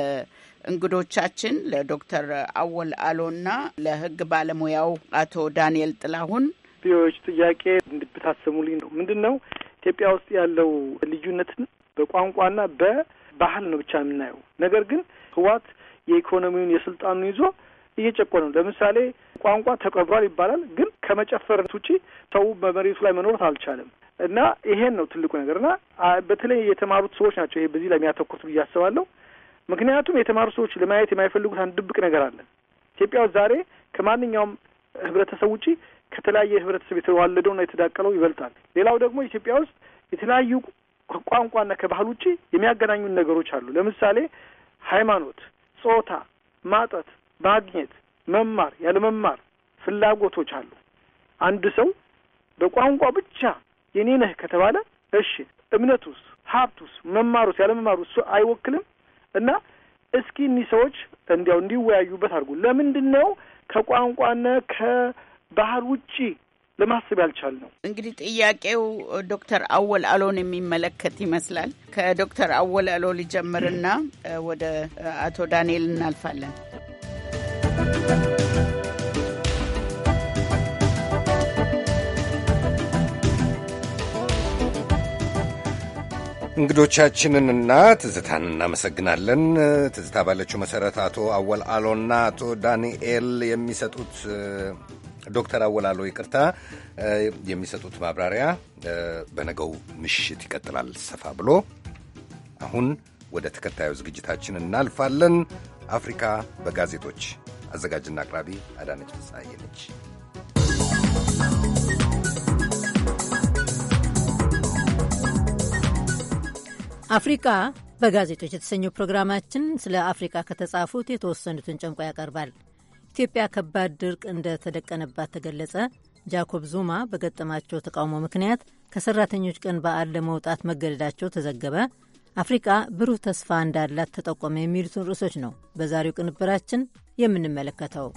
ለእንግዶቻችን ለዶክተር አወል አሎና ለህግ ባለሙያው አቶ ዳንኤል ጥላሁን። ቢዎች ጥያቄ እንድታሰሙልኝ ነው። ምንድን ነው ኢትዮጵያ ውስጥ ያለው ልዩነትን በቋንቋና በባህል ነው ብቻ የምናየው። ነገር ግን ህዋት የኢኮኖሚውን የስልጣኑን ይዞ እየጨቆነ ነው። ለምሳሌ ቋንቋ ተቀብሯል ይባላል፣ ግን ከመጨፈር ውጪ ሰው በመሬቱ ላይ መኖር አልቻለም። እና ይሄን ነው ትልቁ ነገርና በተለይ የተማሩት ሰዎች ናቸው ይሄ በዚህ ላይ የሚያተኩሩት ብዬ አስባለሁ። ምክንያቱም የተማሩ ሰዎች ለማየት የማይፈልጉት አንድ ድብቅ ነገር አለ። ኢትዮጵያ ውስጥ ዛሬ ከማንኛውም ህብረተሰብ ውጪ ከተለያየ ህብረተሰብ የተዋለደውና የተዳቀለው ይበልጣል። ሌላው ደግሞ ኢትዮጵያ ውስጥ የተለያዩ ቋንቋና ከባህል ውጪ የሚያገናኙን ነገሮች አሉ። ለምሳሌ ሃይማኖት፣ ጾታ፣ ማጠት፣ ማግኘት፣ መማር፣ ያለ መማር ፍላጎቶች አሉ። አንድ ሰው በቋንቋ ብቻ የኔ ነህ ከተባለ እሺ፣ እምነቱስ፣ ሀብቱስ፣ መማሩስ፣ ያለ መማሩስ አይወክልም። እና እስኪ እኒህ ሰዎች እንዲያው እንዲወያዩበት አድርጉ። ለምንድን ነው ከቋንቋና ከባህል ውጪ ለማሰብ ያልቻል ነው? እንግዲህ ጥያቄው ዶክተር አወል አሎን የሚመለከት ይመስላል። ከዶክተር አወል አሎ ሊጀምርና ወደ አቶ ዳንኤል እናልፋለን። እንግዶቻችንንና ትዝታን እናመሰግናለን። ትዝታ ባለችው መሰረት አቶ አወል አሎና አቶ ዳንኤል የሚሰጡት ዶክተር አወል አሎ ይቅርታ የሚሰጡት ማብራሪያ በነገው ምሽት ይቀጥላል ሰፋ ብሎ። አሁን ወደ ተከታዩ ዝግጅታችን እናልፋለን። አፍሪካ በጋዜጦች አዘጋጅና አቅራቢ አዳነች ፍስሐዬ ነች። አፍሪካ በጋዜጦች የተሰኘው ፕሮግራማችን ስለ አፍሪካ ከተጻፉት የተወሰኑትን ጨምቆ ያቀርባል። ኢትዮጵያ ከባድ ድርቅ እንደተደቀነባት ተገለጸ። ጃኮብ ዙማ በገጠማቸው ተቃውሞ ምክንያት ከሰራተኞች ቀን በዓል ለመውጣት መገደዳቸው ተዘገበ። አፍሪቃ ብሩህ ተስፋ እንዳላት ተጠቆመ። የሚሉትን ርዕሶች ነው በዛሬው ቅንብራችን የምንመለከተው።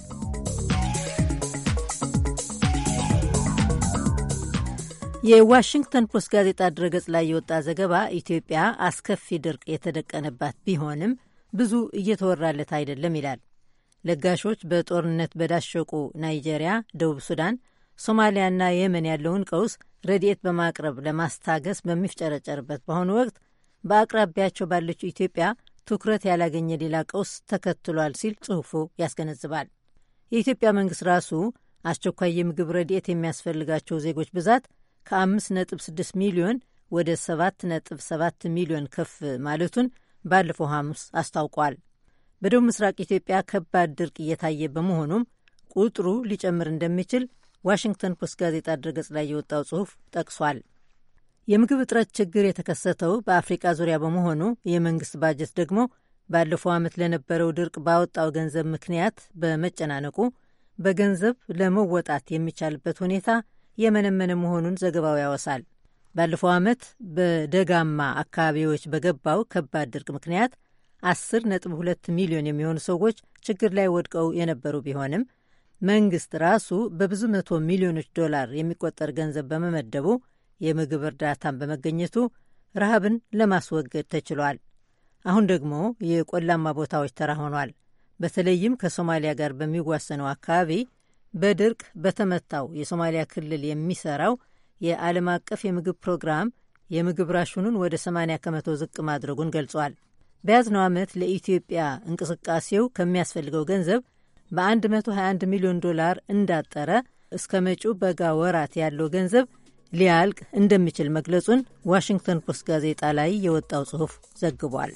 የዋሽንግተን ፖስት ጋዜጣ ድረገጽ ላይ የወጣ ዘገባ ኢትዮጵያ አስከፊ ድርቅ የተደቀነባት ቢሆንም ብዙ እየተወራለት አይደለም ይላል። ለጋሾች በጦርነት በዳሸቁ ናይጄሪያ፣ ደቡብ ሱዳን፣ ሶማሊያና የመን ያለውን ቀውስ ረድኤት በማቅረብ ለማስታገስ በሚፍጨረጨርበት በአሁኑ ወቅት በአቅራቢያቸው ባለችው ኢትዮጵያ ትኩረት ያላገኘ ሌላ ቀውስ ተከትሏል ሲል ጽሑፉ ያስገነዝባል። የኢትዮጵያ መንግሥት ራሱ አስቸኳይ የምግብ ረድኤት የሚያስፈልጋቸው ዜጎች ብዛት ከአምስት ነጥብ ስድስት ሚሊዮን ወደ ሰባት ነጥብ ሰባት ሚሊዮን ከፍ ማለቱን ባለፈው ሐሙስ አስታውቋል። በደቡብ ምስራቅ ኢትዮጵያ ከባድ ድርቅ እየታየ በመሆኑም ቁጥሩ ሊጨምር እንደሚችል ዋሽንግተን ፖስት ጋዜጣ ድረገጽ ላይ የወጣው ጽሑፍ ጠቅሷል። የምግብ እጥረት ችግር የተከሰተው በአፍሪቃ ዙሪያ በመሆኑ የመንግሥት ባጀት ደግሞ ባለፈው ዓመት ለነበረው ድርቅ ባወጣው ገንዘብ ምክንያት በመጨናነቁ በገንዘብ ለመወጣት የሚቻልበት ሁኔታ የመነመነ መሆኑን ዘገባው ያወሳል። ባለፈው ዓመት በደጋማ አካባቢዎች በገባው ከባድ ድርቅ ምክንያት አስር ነጥብ ሁለት ሚሊዮን የሚሆኑ ሰዎች ችግር ላይ ወድቀው የነበሩ ቢሆንም መንግሥት ራሱ በብዙ መቶ ሚሊዮኖች ዶላር የሚቆጠር ገንዘብ በመመደቡ የምግብ እርዳታን በመገኘቱ ረሃብን ለማስወገድ ተችሏል። አሁን ደግሞ የቆላማ ቦታዎች ተራ ሆኗል። በተለይም ከሶማሊያ ጋር በሚዋሰነው አካባቢ በድርቅ በተመታው የሶማሊያ ክልል የሚሰራው የዓለም አቀፍ የምግብ ፕሮግራም የምግብ ራሹኑን ወደ ሰማንያ ከመቶ ዝቅ ማድረጉን ገልጿል። በያዝነው ዓመት ለኢትዮጵያ እንቅስቃሴው ከሚያስፈልገው ገንዘብ በ121 ሚሊዮን ዶላር እንዳጠረ፣ እስከ መጪው በጋ ወራት ያለው ገንዘብ ሊያልቅ እንደሚችል መግለጹን ዋሽንግተን ፖስት ጋዜጣ ላይ የወጣው ጽሑፍ ዘግቧል።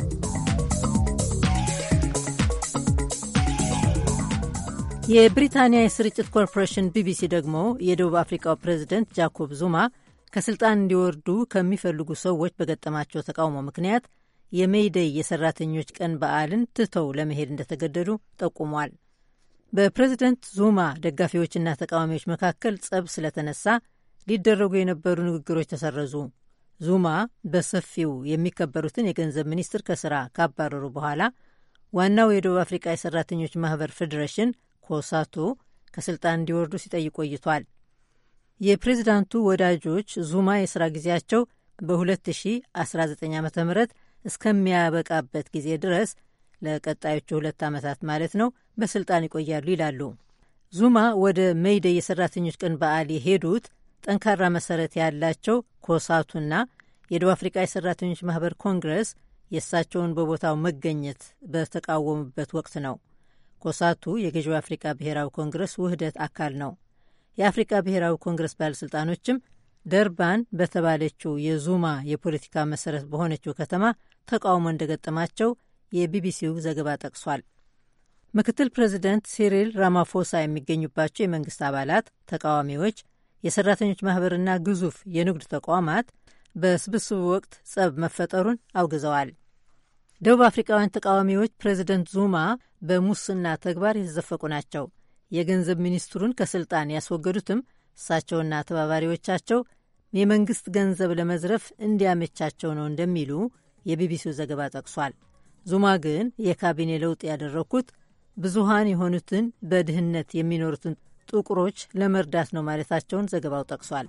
የብሪታንያ የስርጭት ኮርፖሬሽን ቢቢሲ ደግሞ የደቡብ አፍሪካው ፕሬዚደንት ጃኮብ ዙማ ከስልጣን እንዲወርዱ ከሚፈልጉ ሰዎች በገጠማቸው ተቃውሞ ምክንያት የሜይደይ የሰራተኞች ቀን በዓልን ትተው ለመሄድ እንደተገደዱ ጠቁሟል። በፕሬዚደንት ዙማ ደጋፊዎችና ተቃዋሚዎች መካከል ጸብ ስለተነሳ ሊደረጉ የነበሩ ንግግሮች ተሰረዙ። ዙማ በሰፊው የሚከበሩትን የገንዘብ ሚኒስትር ከስራ ካባረሩ በኋላ ዋናው የደቡብ አፍሪካ የሰራተኞች ማህበር ፌዴሬሽን ኮሳቱ ከስልጣን እንዲወርዱ ሲጠይቅ ቆይቷል። የፕሬዚዳንቱ ወዳጆች ዙማ የሥራ ጊዜያቸው በ2019 ዓ ም እስከሚያበቃበት ጊዜ ድረስ ለቀጣዮቹ ሁለት ዓመታት ማለት ነው በስልጣን ይቆያሉ ይላሉ። ዙማ ወደ ሜይደይ የሰራተኞች ቀን በዓል የሄዱት ጠንካራ መሰረት ያላቸው ኮሳቱና የደቡብ አፍሪካ የሰራተኞች ማህበር ኮንግረስ የእሳቸውን በቦታው መገኘት በተቃወሙበት ወቅት ነው። ኮሳቱ የገዢው አፍሪካ ብሔራዊ ኮንግረስ ውህደት አካል ነው። የአፍሪካ ብሔራዊ ኮንግረስ ባለሥልጣኖችም ደርባን በተባለችው የዙማ የፖለቲካ መሰረት በሆነችው ከተማ ተቃውሞ እንደገጠማቸው የቢቢሲው ዘገባ ጠቅሷል። ምክትል ፕሬዚደንት ሲሪል ራማፎሳ የሚገኙባቸው የመንግስት አባላት፣ ተቃዋሚዎች፣ የሰራተኞች ማኅበርና ግዙፍ የንግድ ተቋማት በስብስቡ ወቅት ጸብ መፈጠሩን አውግዘዋል። ደቡብ አፍሪካውያን ተቃዋሚዎች ፕሬዚደንት ዙማ በሙስና ተግባር የተዘፈቁ ናቸው፣ የገንዘብ ሚኒስትሩን ከስልጣን ያስወገዱትም እሳቸውና ተባባሪዎቻቸው የመንግስት ገንዘብ ለመዝረፍ እንዲያመቻቸው ነው እንደሚሉ የቢቢሲው ዘገባ ጠቅሷል። ዙማ ግን የካቢኔ ለውጥ ያደረግኩት ብዙሃን የሆኑትን በድህነት የሚኖሩትን ጥቁሮች ለመርዳት ነው ማለታቸውን ዘገባው ጠቅሷል።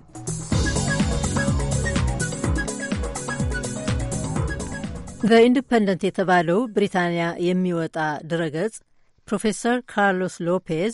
በኢንዲፐንደንት የተባለው ብሪታንያ የሚወጣ ድረገጽ ፕሮፌሰር ካርሎስ ሎፔዝ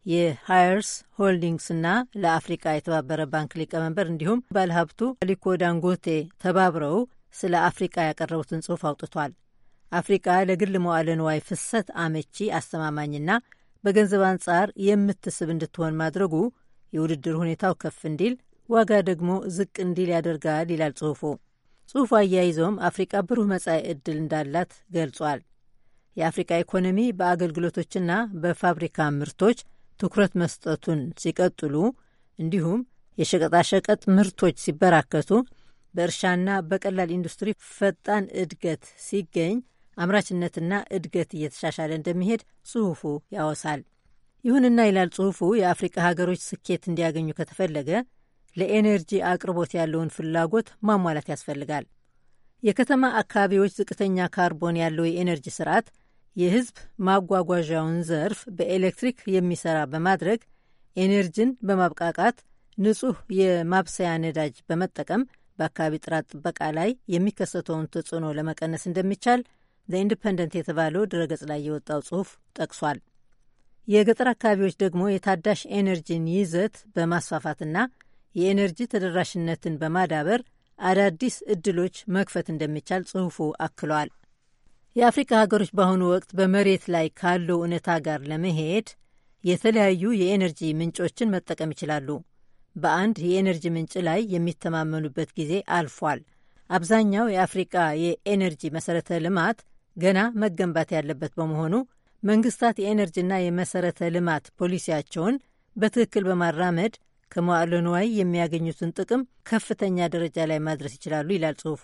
የሃየርስ ሆልዲንግስና ለአፍሪቃ የተባበረ ባንክ ሊቀመንበር እንዲሁም ባለሀብቱ አሊኮ ዳንጎቴ ተባብረው ስለ አፍሪቃ ያቀረቡትን ጽሑፍ አውጥቷል። አፍሪቃ ለግል መዋዕለ ንዋይ ፍሰት አመቺ፣ አስተማማኝና በገንዘብ አንጻር የምትስብ እንድትሆን ማድረጉ የውድድር ሁኔታው ከፍ እንዲል፣ ዋጋ ደግሞ ዝቅ እንዲል ያደርጋል ይላል ጽሑፉ። ጽሑፉ አያይዘውም አፍሪቃ ብሩህ መጻኢ ዕድል እንዳላት ገልጿል። የአፍሪቃ ኢኮኖሚ በአገልግሎቶችና በፋብሪካ ምርቶች ትኩረት መስጠቱን ሲቀጥሉ፣ እንዲሁም የሸቀጣሸቀጥ ምርቶች ሲበራከቱ፣ በእርሻና በቀላል ኢንዱስትሪ ፈጣን እድገት ሲገኝ፣ አምራችነትና እድገት እየተሻሻለ እንደሚሄድ ጽሑፉ ያወሳል። ይሁንና ይላል ጽሑፉ፣ የአፍሪቃ ሀገሮች ስኬት እንዲያገኙ ከተፈለገ ለኤነርጂ አቅርቦት ያለውን ፍላጎት ማሟላት ያስፈልጋል። የከተማ አካባቢዎች ዝቅተኛ ካርቦን ያለው የኤነርጂ ስርዓት የህዝብ ማጓጓዣውን ዘርፍ በኤሌክትሪክ የሚሰራ በማድረግ ኤነርጂን በማብቃቃት ንጹህ የማብሰያ ነዳጅ በመጠቀም በአካባቢ ጥራት ጥበቃ ላይ የሚከሰተውን ተጽዕኖ ለመቀነስ እንደሚቻል ዘኢንዲፐንደንት የተባለው ድረገጽ ላይ የወጣው ጽሑፍ ጠቅሷል። የገጠር አካባቢዎች ደግሞ የታዳሽ ኤነርጂን ይዘት በማስፋፋትና የኤነርጂ ተደራሽነትን በማዳበር አዳዲስ እድሎች መክፈት እንደሚቻል ጽሑፉ አክሏል። የአፍሪካ ሀገሮች በአሁኑ ወቅት በመሬት ላይ ካለው እውነታ ጋር ለመሄድ የተለያዩ የኤነርጂ ምንጮችን መጠቀም ይችላሉ። በአንድ የኤነርጂ ምንጭ ላይ የሚተማመኑበት ጊዜ አልፏል። አብዛኛው የአፍሪቃ የኤነርጂ መሰረተ ልማት ገና መገንባት ያለበት በመሆኑ መንግስታት የኤነርጂና የመሰረተ ልማት ፖሊሲያቸውን በትክክል በማራመድ ከመዋዕለ ንዋይ የሚያገኙትን ጥቅም ከፍተኛ ደረጃ ላይ ማድረስ ይችላሉ ይላል ጽሑፉ።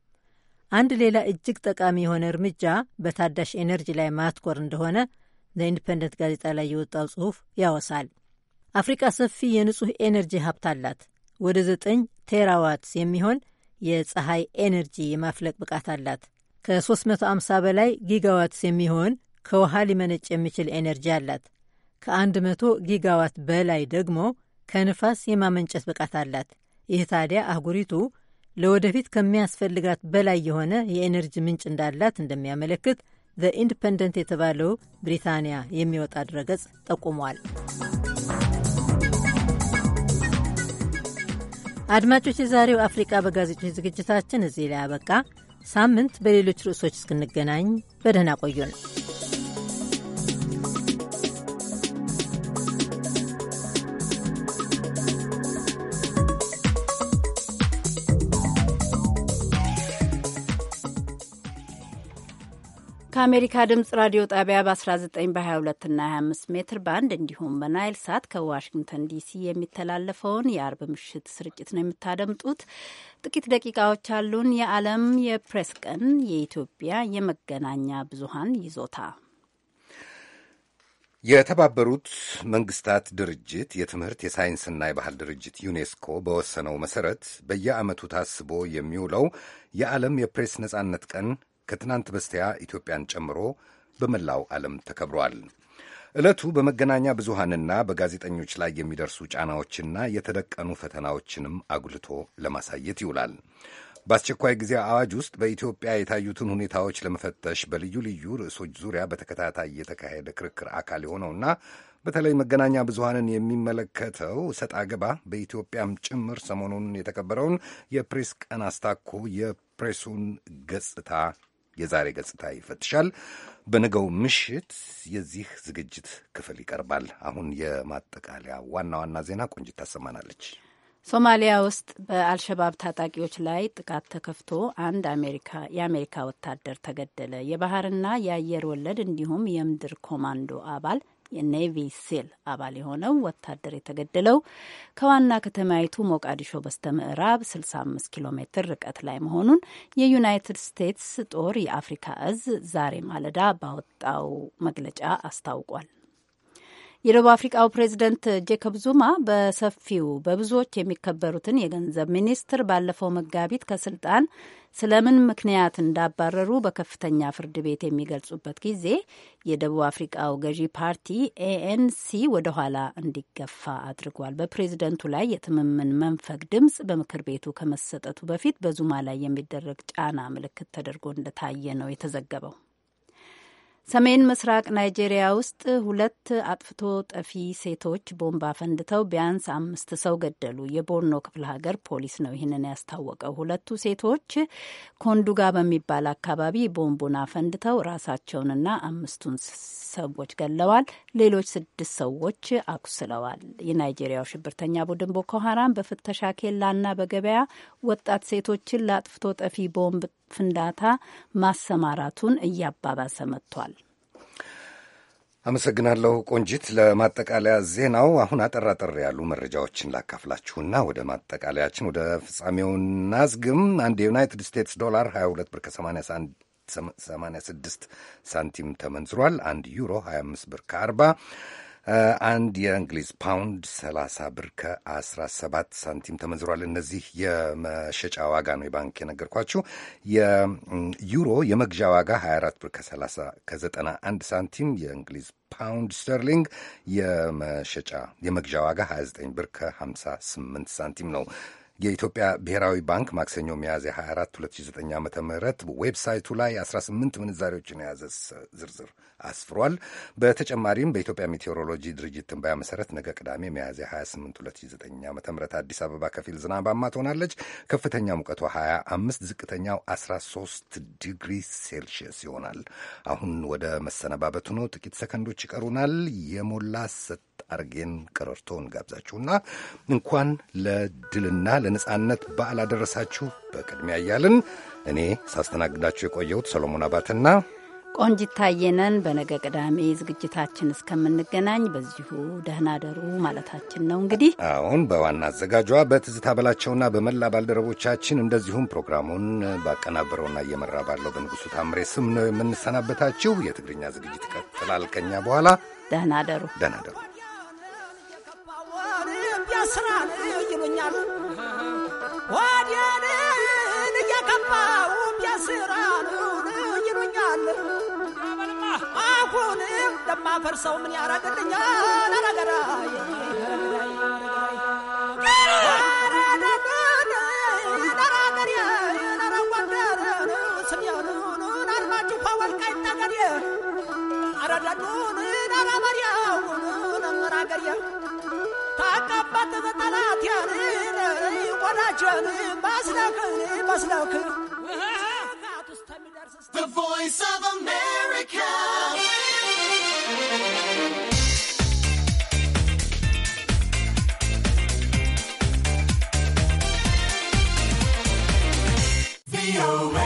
አንድ ሌላ እጅግ ጠቃሚ የሆነ እርምጃ በታዳሽ ኤነርጂ ላይ ማትኮር እንደሆነ ዘኢንዲፐንደንት ጋዜጣ ላይ የወጣው ጽሑፍ ያወሳል። አፍሪቃ ሰፊ የንጹህ ኤነርጂ ሀብት አላት። ወደ ዘጠኝ ቴራዋትስ የሚሆን የፀሐይ ኤነርጂ የማፍለቅ ብቃት አላት። ከ350 በላይ ጊጋዋትስ የሚሆን ከውሃ ሊመነጭ የሚችል ኤነርጂ አላት። ከ100 ጊጋዋት በላይ ደግሞ ከንፋስ የማመንጨት ብቃት አላት። ይህ ታዲያ አህጉሪቱ ለወደፊት ከሚያስፈልጋት በላይ የሆነ የኤነርጂ ምንጭ እንዳላት እንደሚያመለክት ዘኢንዲፐንደንት የተባለው ብሪታንያ የሚወጣ ድረገጽ ጠቁሟል። አድማጮች፣ የዛሬው አፍሪቃ በጋዜጦች ዝግጅታችን እዚህ ላይ ያበቃ። ሳምንት በሌሎች ርዕሶች እስክንገናኝ በደህና ቆዩን። ከአሜሪካ ድምጽ ራዲዮ ጣቢያ በ19 በ22 እና ሀያ አምስት ሜትር ባንድ እንዲሁም በናይል ሳት ከዋሽንግተን ዲሲ የሚተላለፈውን የአርብ ምሽት ስርጭት ነው የምታደምጡት። ጥቂት ደቂቃዎች አሉን። የዓለም የፕሬስ ቀን የኢትዮጵያ የመገናኛ ብዙሃን ይዞታ። የተባበሩት መንግስታት ድርጅት የትምህርት የሳይንስና የባህል ድርጅት ዩኔስኮ በወሰነው መሰረት በየዓመቱ ታስቦ የሚውለው የዓለም የፕሬስ ነጻነት ቀን ከትናንት በስቲያ ኢትዮጵያን ጨምሮ በመላው ዓለም ተከብሯል። ዕለቱ በመገናኛ ብዙሃንና በጋዜጠኞች ላይ የሚደርሱ ጫናዎችና የተደቀኑ ፈተናዎችንም አጉልቶ ለማሳየት ይውላል። በአስቸኳይ ጊዜ አዋጅ ውስጥ በኢትዮጵያ የታዩትን ሁኔታዎች ለመፈተሽ በልዩ ልዩ ርዕሶች ዙሪያ በተከታታይ የተካሄደ ክርክር አካል የሆነውና በተለይ መገናኛ ብዙሃንን የሚመለከተው ሰጣ ገባ በኢትዮጵያም ጭምር ሰሞኑን የተከበረውን የፕሬስ ቀን አስታኮ የፕሬሱን ገጽታ የዛሬ ገጽታ ይፈትሻል። በነገው ምሽት የዚህ ዝግጅት ክፍል ይቀርባል። አሁን የማጠቃለያ ዋና ዋና ዜና ቆንጅት ታሰማናለች። ሶማሊያ ውስጥ በአልሸባብ ታጣቂዎች ላይ ጥቃት ተከፍቶ አንድ አሜሪካ የአሜሪካ ወታደር ተገደለ። የባህርና የአየር ወለድ እንዲሁም የምድር ኮማንዶ አባል የኔቪ ሲል አባል የሆነው ወታደር የተገደለው ከዋና ከተማይቱ ሞቃዲሾ በስተ ምዕራብ ስልሳ አምስት ኪሎ ሜትር ርቀት ላይ መሆኑን የዩናይትድ ስቴትስ ጦር የአፍሪካ እዝ ዛሬ ማለዳ ባወጣው መግለጫ አስታውቋል። የደቡብ አፍሪካው ፕሬዚደንት ጄኮብ ዙማ በሰፊው በብዙዎች የሚከበሩትን የገንዘብ ሚኒስትር ባለፈው መጋቢት ከስልጣን ስለምን ምክንያት እንዳባረሩ በከፍተኛ ፍርድ ቤት የሚገልጹበት ጊዜ የደቡብ አፍሪካው ገዢ ፓርቲ ኤኤንሲ ወደ ኋላ እንዲገፋ አድርጓል። በፕሬዝደንቱ ላይ የትምምን መንፈግ ድምፅ በምክር ቤቱ ከመሰጠቱ በፊት በዙማ ላይ የሚደረግ ጫና ምልክት ተደርጎ እንደታየ ነው የተዘገበው። ሰሜን ምስራቅ ናይጄሪያ ውስጥ ሁለት አጥፍቶ ጠፊ ሴቶች ቦምብ አፈንድተው ቢያንስ አምስት ሰው ገደሉ። የቦርኖ ክፍለ ሀገር ፖሊስ ነው ይህንን ያስታወቀው። ሁለቱ ሴቶች ኮንዱጋ በሚባል አካባቢ ቦምቡን አፈንድተው ራሳቸውንና አምስቱን ሰዎች ገለዋል። ሌሎች ስድስት ሰዎች አቁስለዋል። የናይጄሪያው ሽብርተኛ ቡድን ቦኮ ሀራም በፍተሻ ኬላና በገበያ ወጣት ሴቶችን ለአጥፍቶ ጠፊ ቦምብ ፍንዳታ ማሰማራቱን እያባባሰ መጥቷል። አመሰግናለሁ ቆንጂት። ለማጠቃለያ ዜናው አሁን አጠር አጠር ያሉ መረጃዎችን ላካፍላችሁና ወደ ማጠቃለያችን ወደ ፍጻሜው እናዝግም። አንድ የዩናይትድ ስቴትስ ዶላር ሀያ ሁለት ብር ከሰማንያ ስድስት ሳንቲም ተመንዝሯል። አንድ ዩሮ ሀያ አምስት ብር ከአርባ አንድ የእንግሊዝ ፓውንድ ሰላሳ ብር ከአስራ ሰባት ሳንቲም ተመንዝሯል። እነዚህ የመሸጫ ዋጋ ነው የባንክ የነገርኳችሁ። የዩሮ የመግዣ ዋጋ ሀያ አራት ብር ከሰላሳ ከዘጠና አንድ ሳንቲም፣ የእንግሊዝ ፓውንድ ስተርሊንግ የመሸጫ የመግዣ ዋጋ ሀያ ዘጠኝ ብር ከሀምሳ ስምንት ሳንቲም ነው። የኢትዮጵያ ብሔራዊ ባንክ ማክሰኞ ሚያዝያ ሀያ አራት ሁለት ሺ ዘጠኝ ዓመተ ምህረት ዌብሳይቱ ላይ አስራ ስምንት ምንዛሬዎችን የያዘ ዝርዝር አስፍሯል። በተጨማሪም በኢትዮጵያ ሜቴዎሮሎጂ ድርጅት ትንበያ መሰረት ነገ ቅዳሜ ሚያዝያ ሀያ ስምንት ሁለት ሺ ዘጠኝ ዓመተ ምህረት አዲስ አበባ ከፊል ዝናባማ ትሆናለች። ከፍተኛ ሙቀቷ ሀያ አምስት ዝቅተኛው አስራ ሶስት ዲግሪ ሴልሺየስ ይሆናል። አሁን ወደ መሰነባበቱ ነው። ጥቂት ሰከንዶች ይቀሩናል። የሞላ ሰጥ አርጌን ቀረርቶን ጋብዛችሁና እንኳን ለድልና ለነጻነት በዓል አደረሳችሁ በቅድሚያ እያልን እኔ ሳስተናግዳችሁ የቆየሁት ሰሎሞን አባተና ቆንጂት ታየነን በነገ ቅዳሜ ዝግጅታችን እስከምንገናኝ በዚሁ ደህና ደሩ ማለታችን ነው። እንግዲህ አሁን በዋና አዘጋጇ በትዝታ በላቸውና በመላ ባልደረቦቻችን እንደዚሁም ፕሮግራሙን ባቀናበረውና እየመራ ባለው በንጉሱ ታምሬ ስም ነው የምንሰናበታችሁ። የትግርኛ ዝግጅት ይቀጥላል ከኛ በኋላ። ደህና ደሩ ደህና ደሩ። ያስራል ይሉኛል ወዲያንን እየከፋው ያስራል ይሉኛል። አሁንም ለማፈርሰው ምን ያረግልኛል? አረገራ ታቀባት በጠላት ያንን The Voice of America. V O A.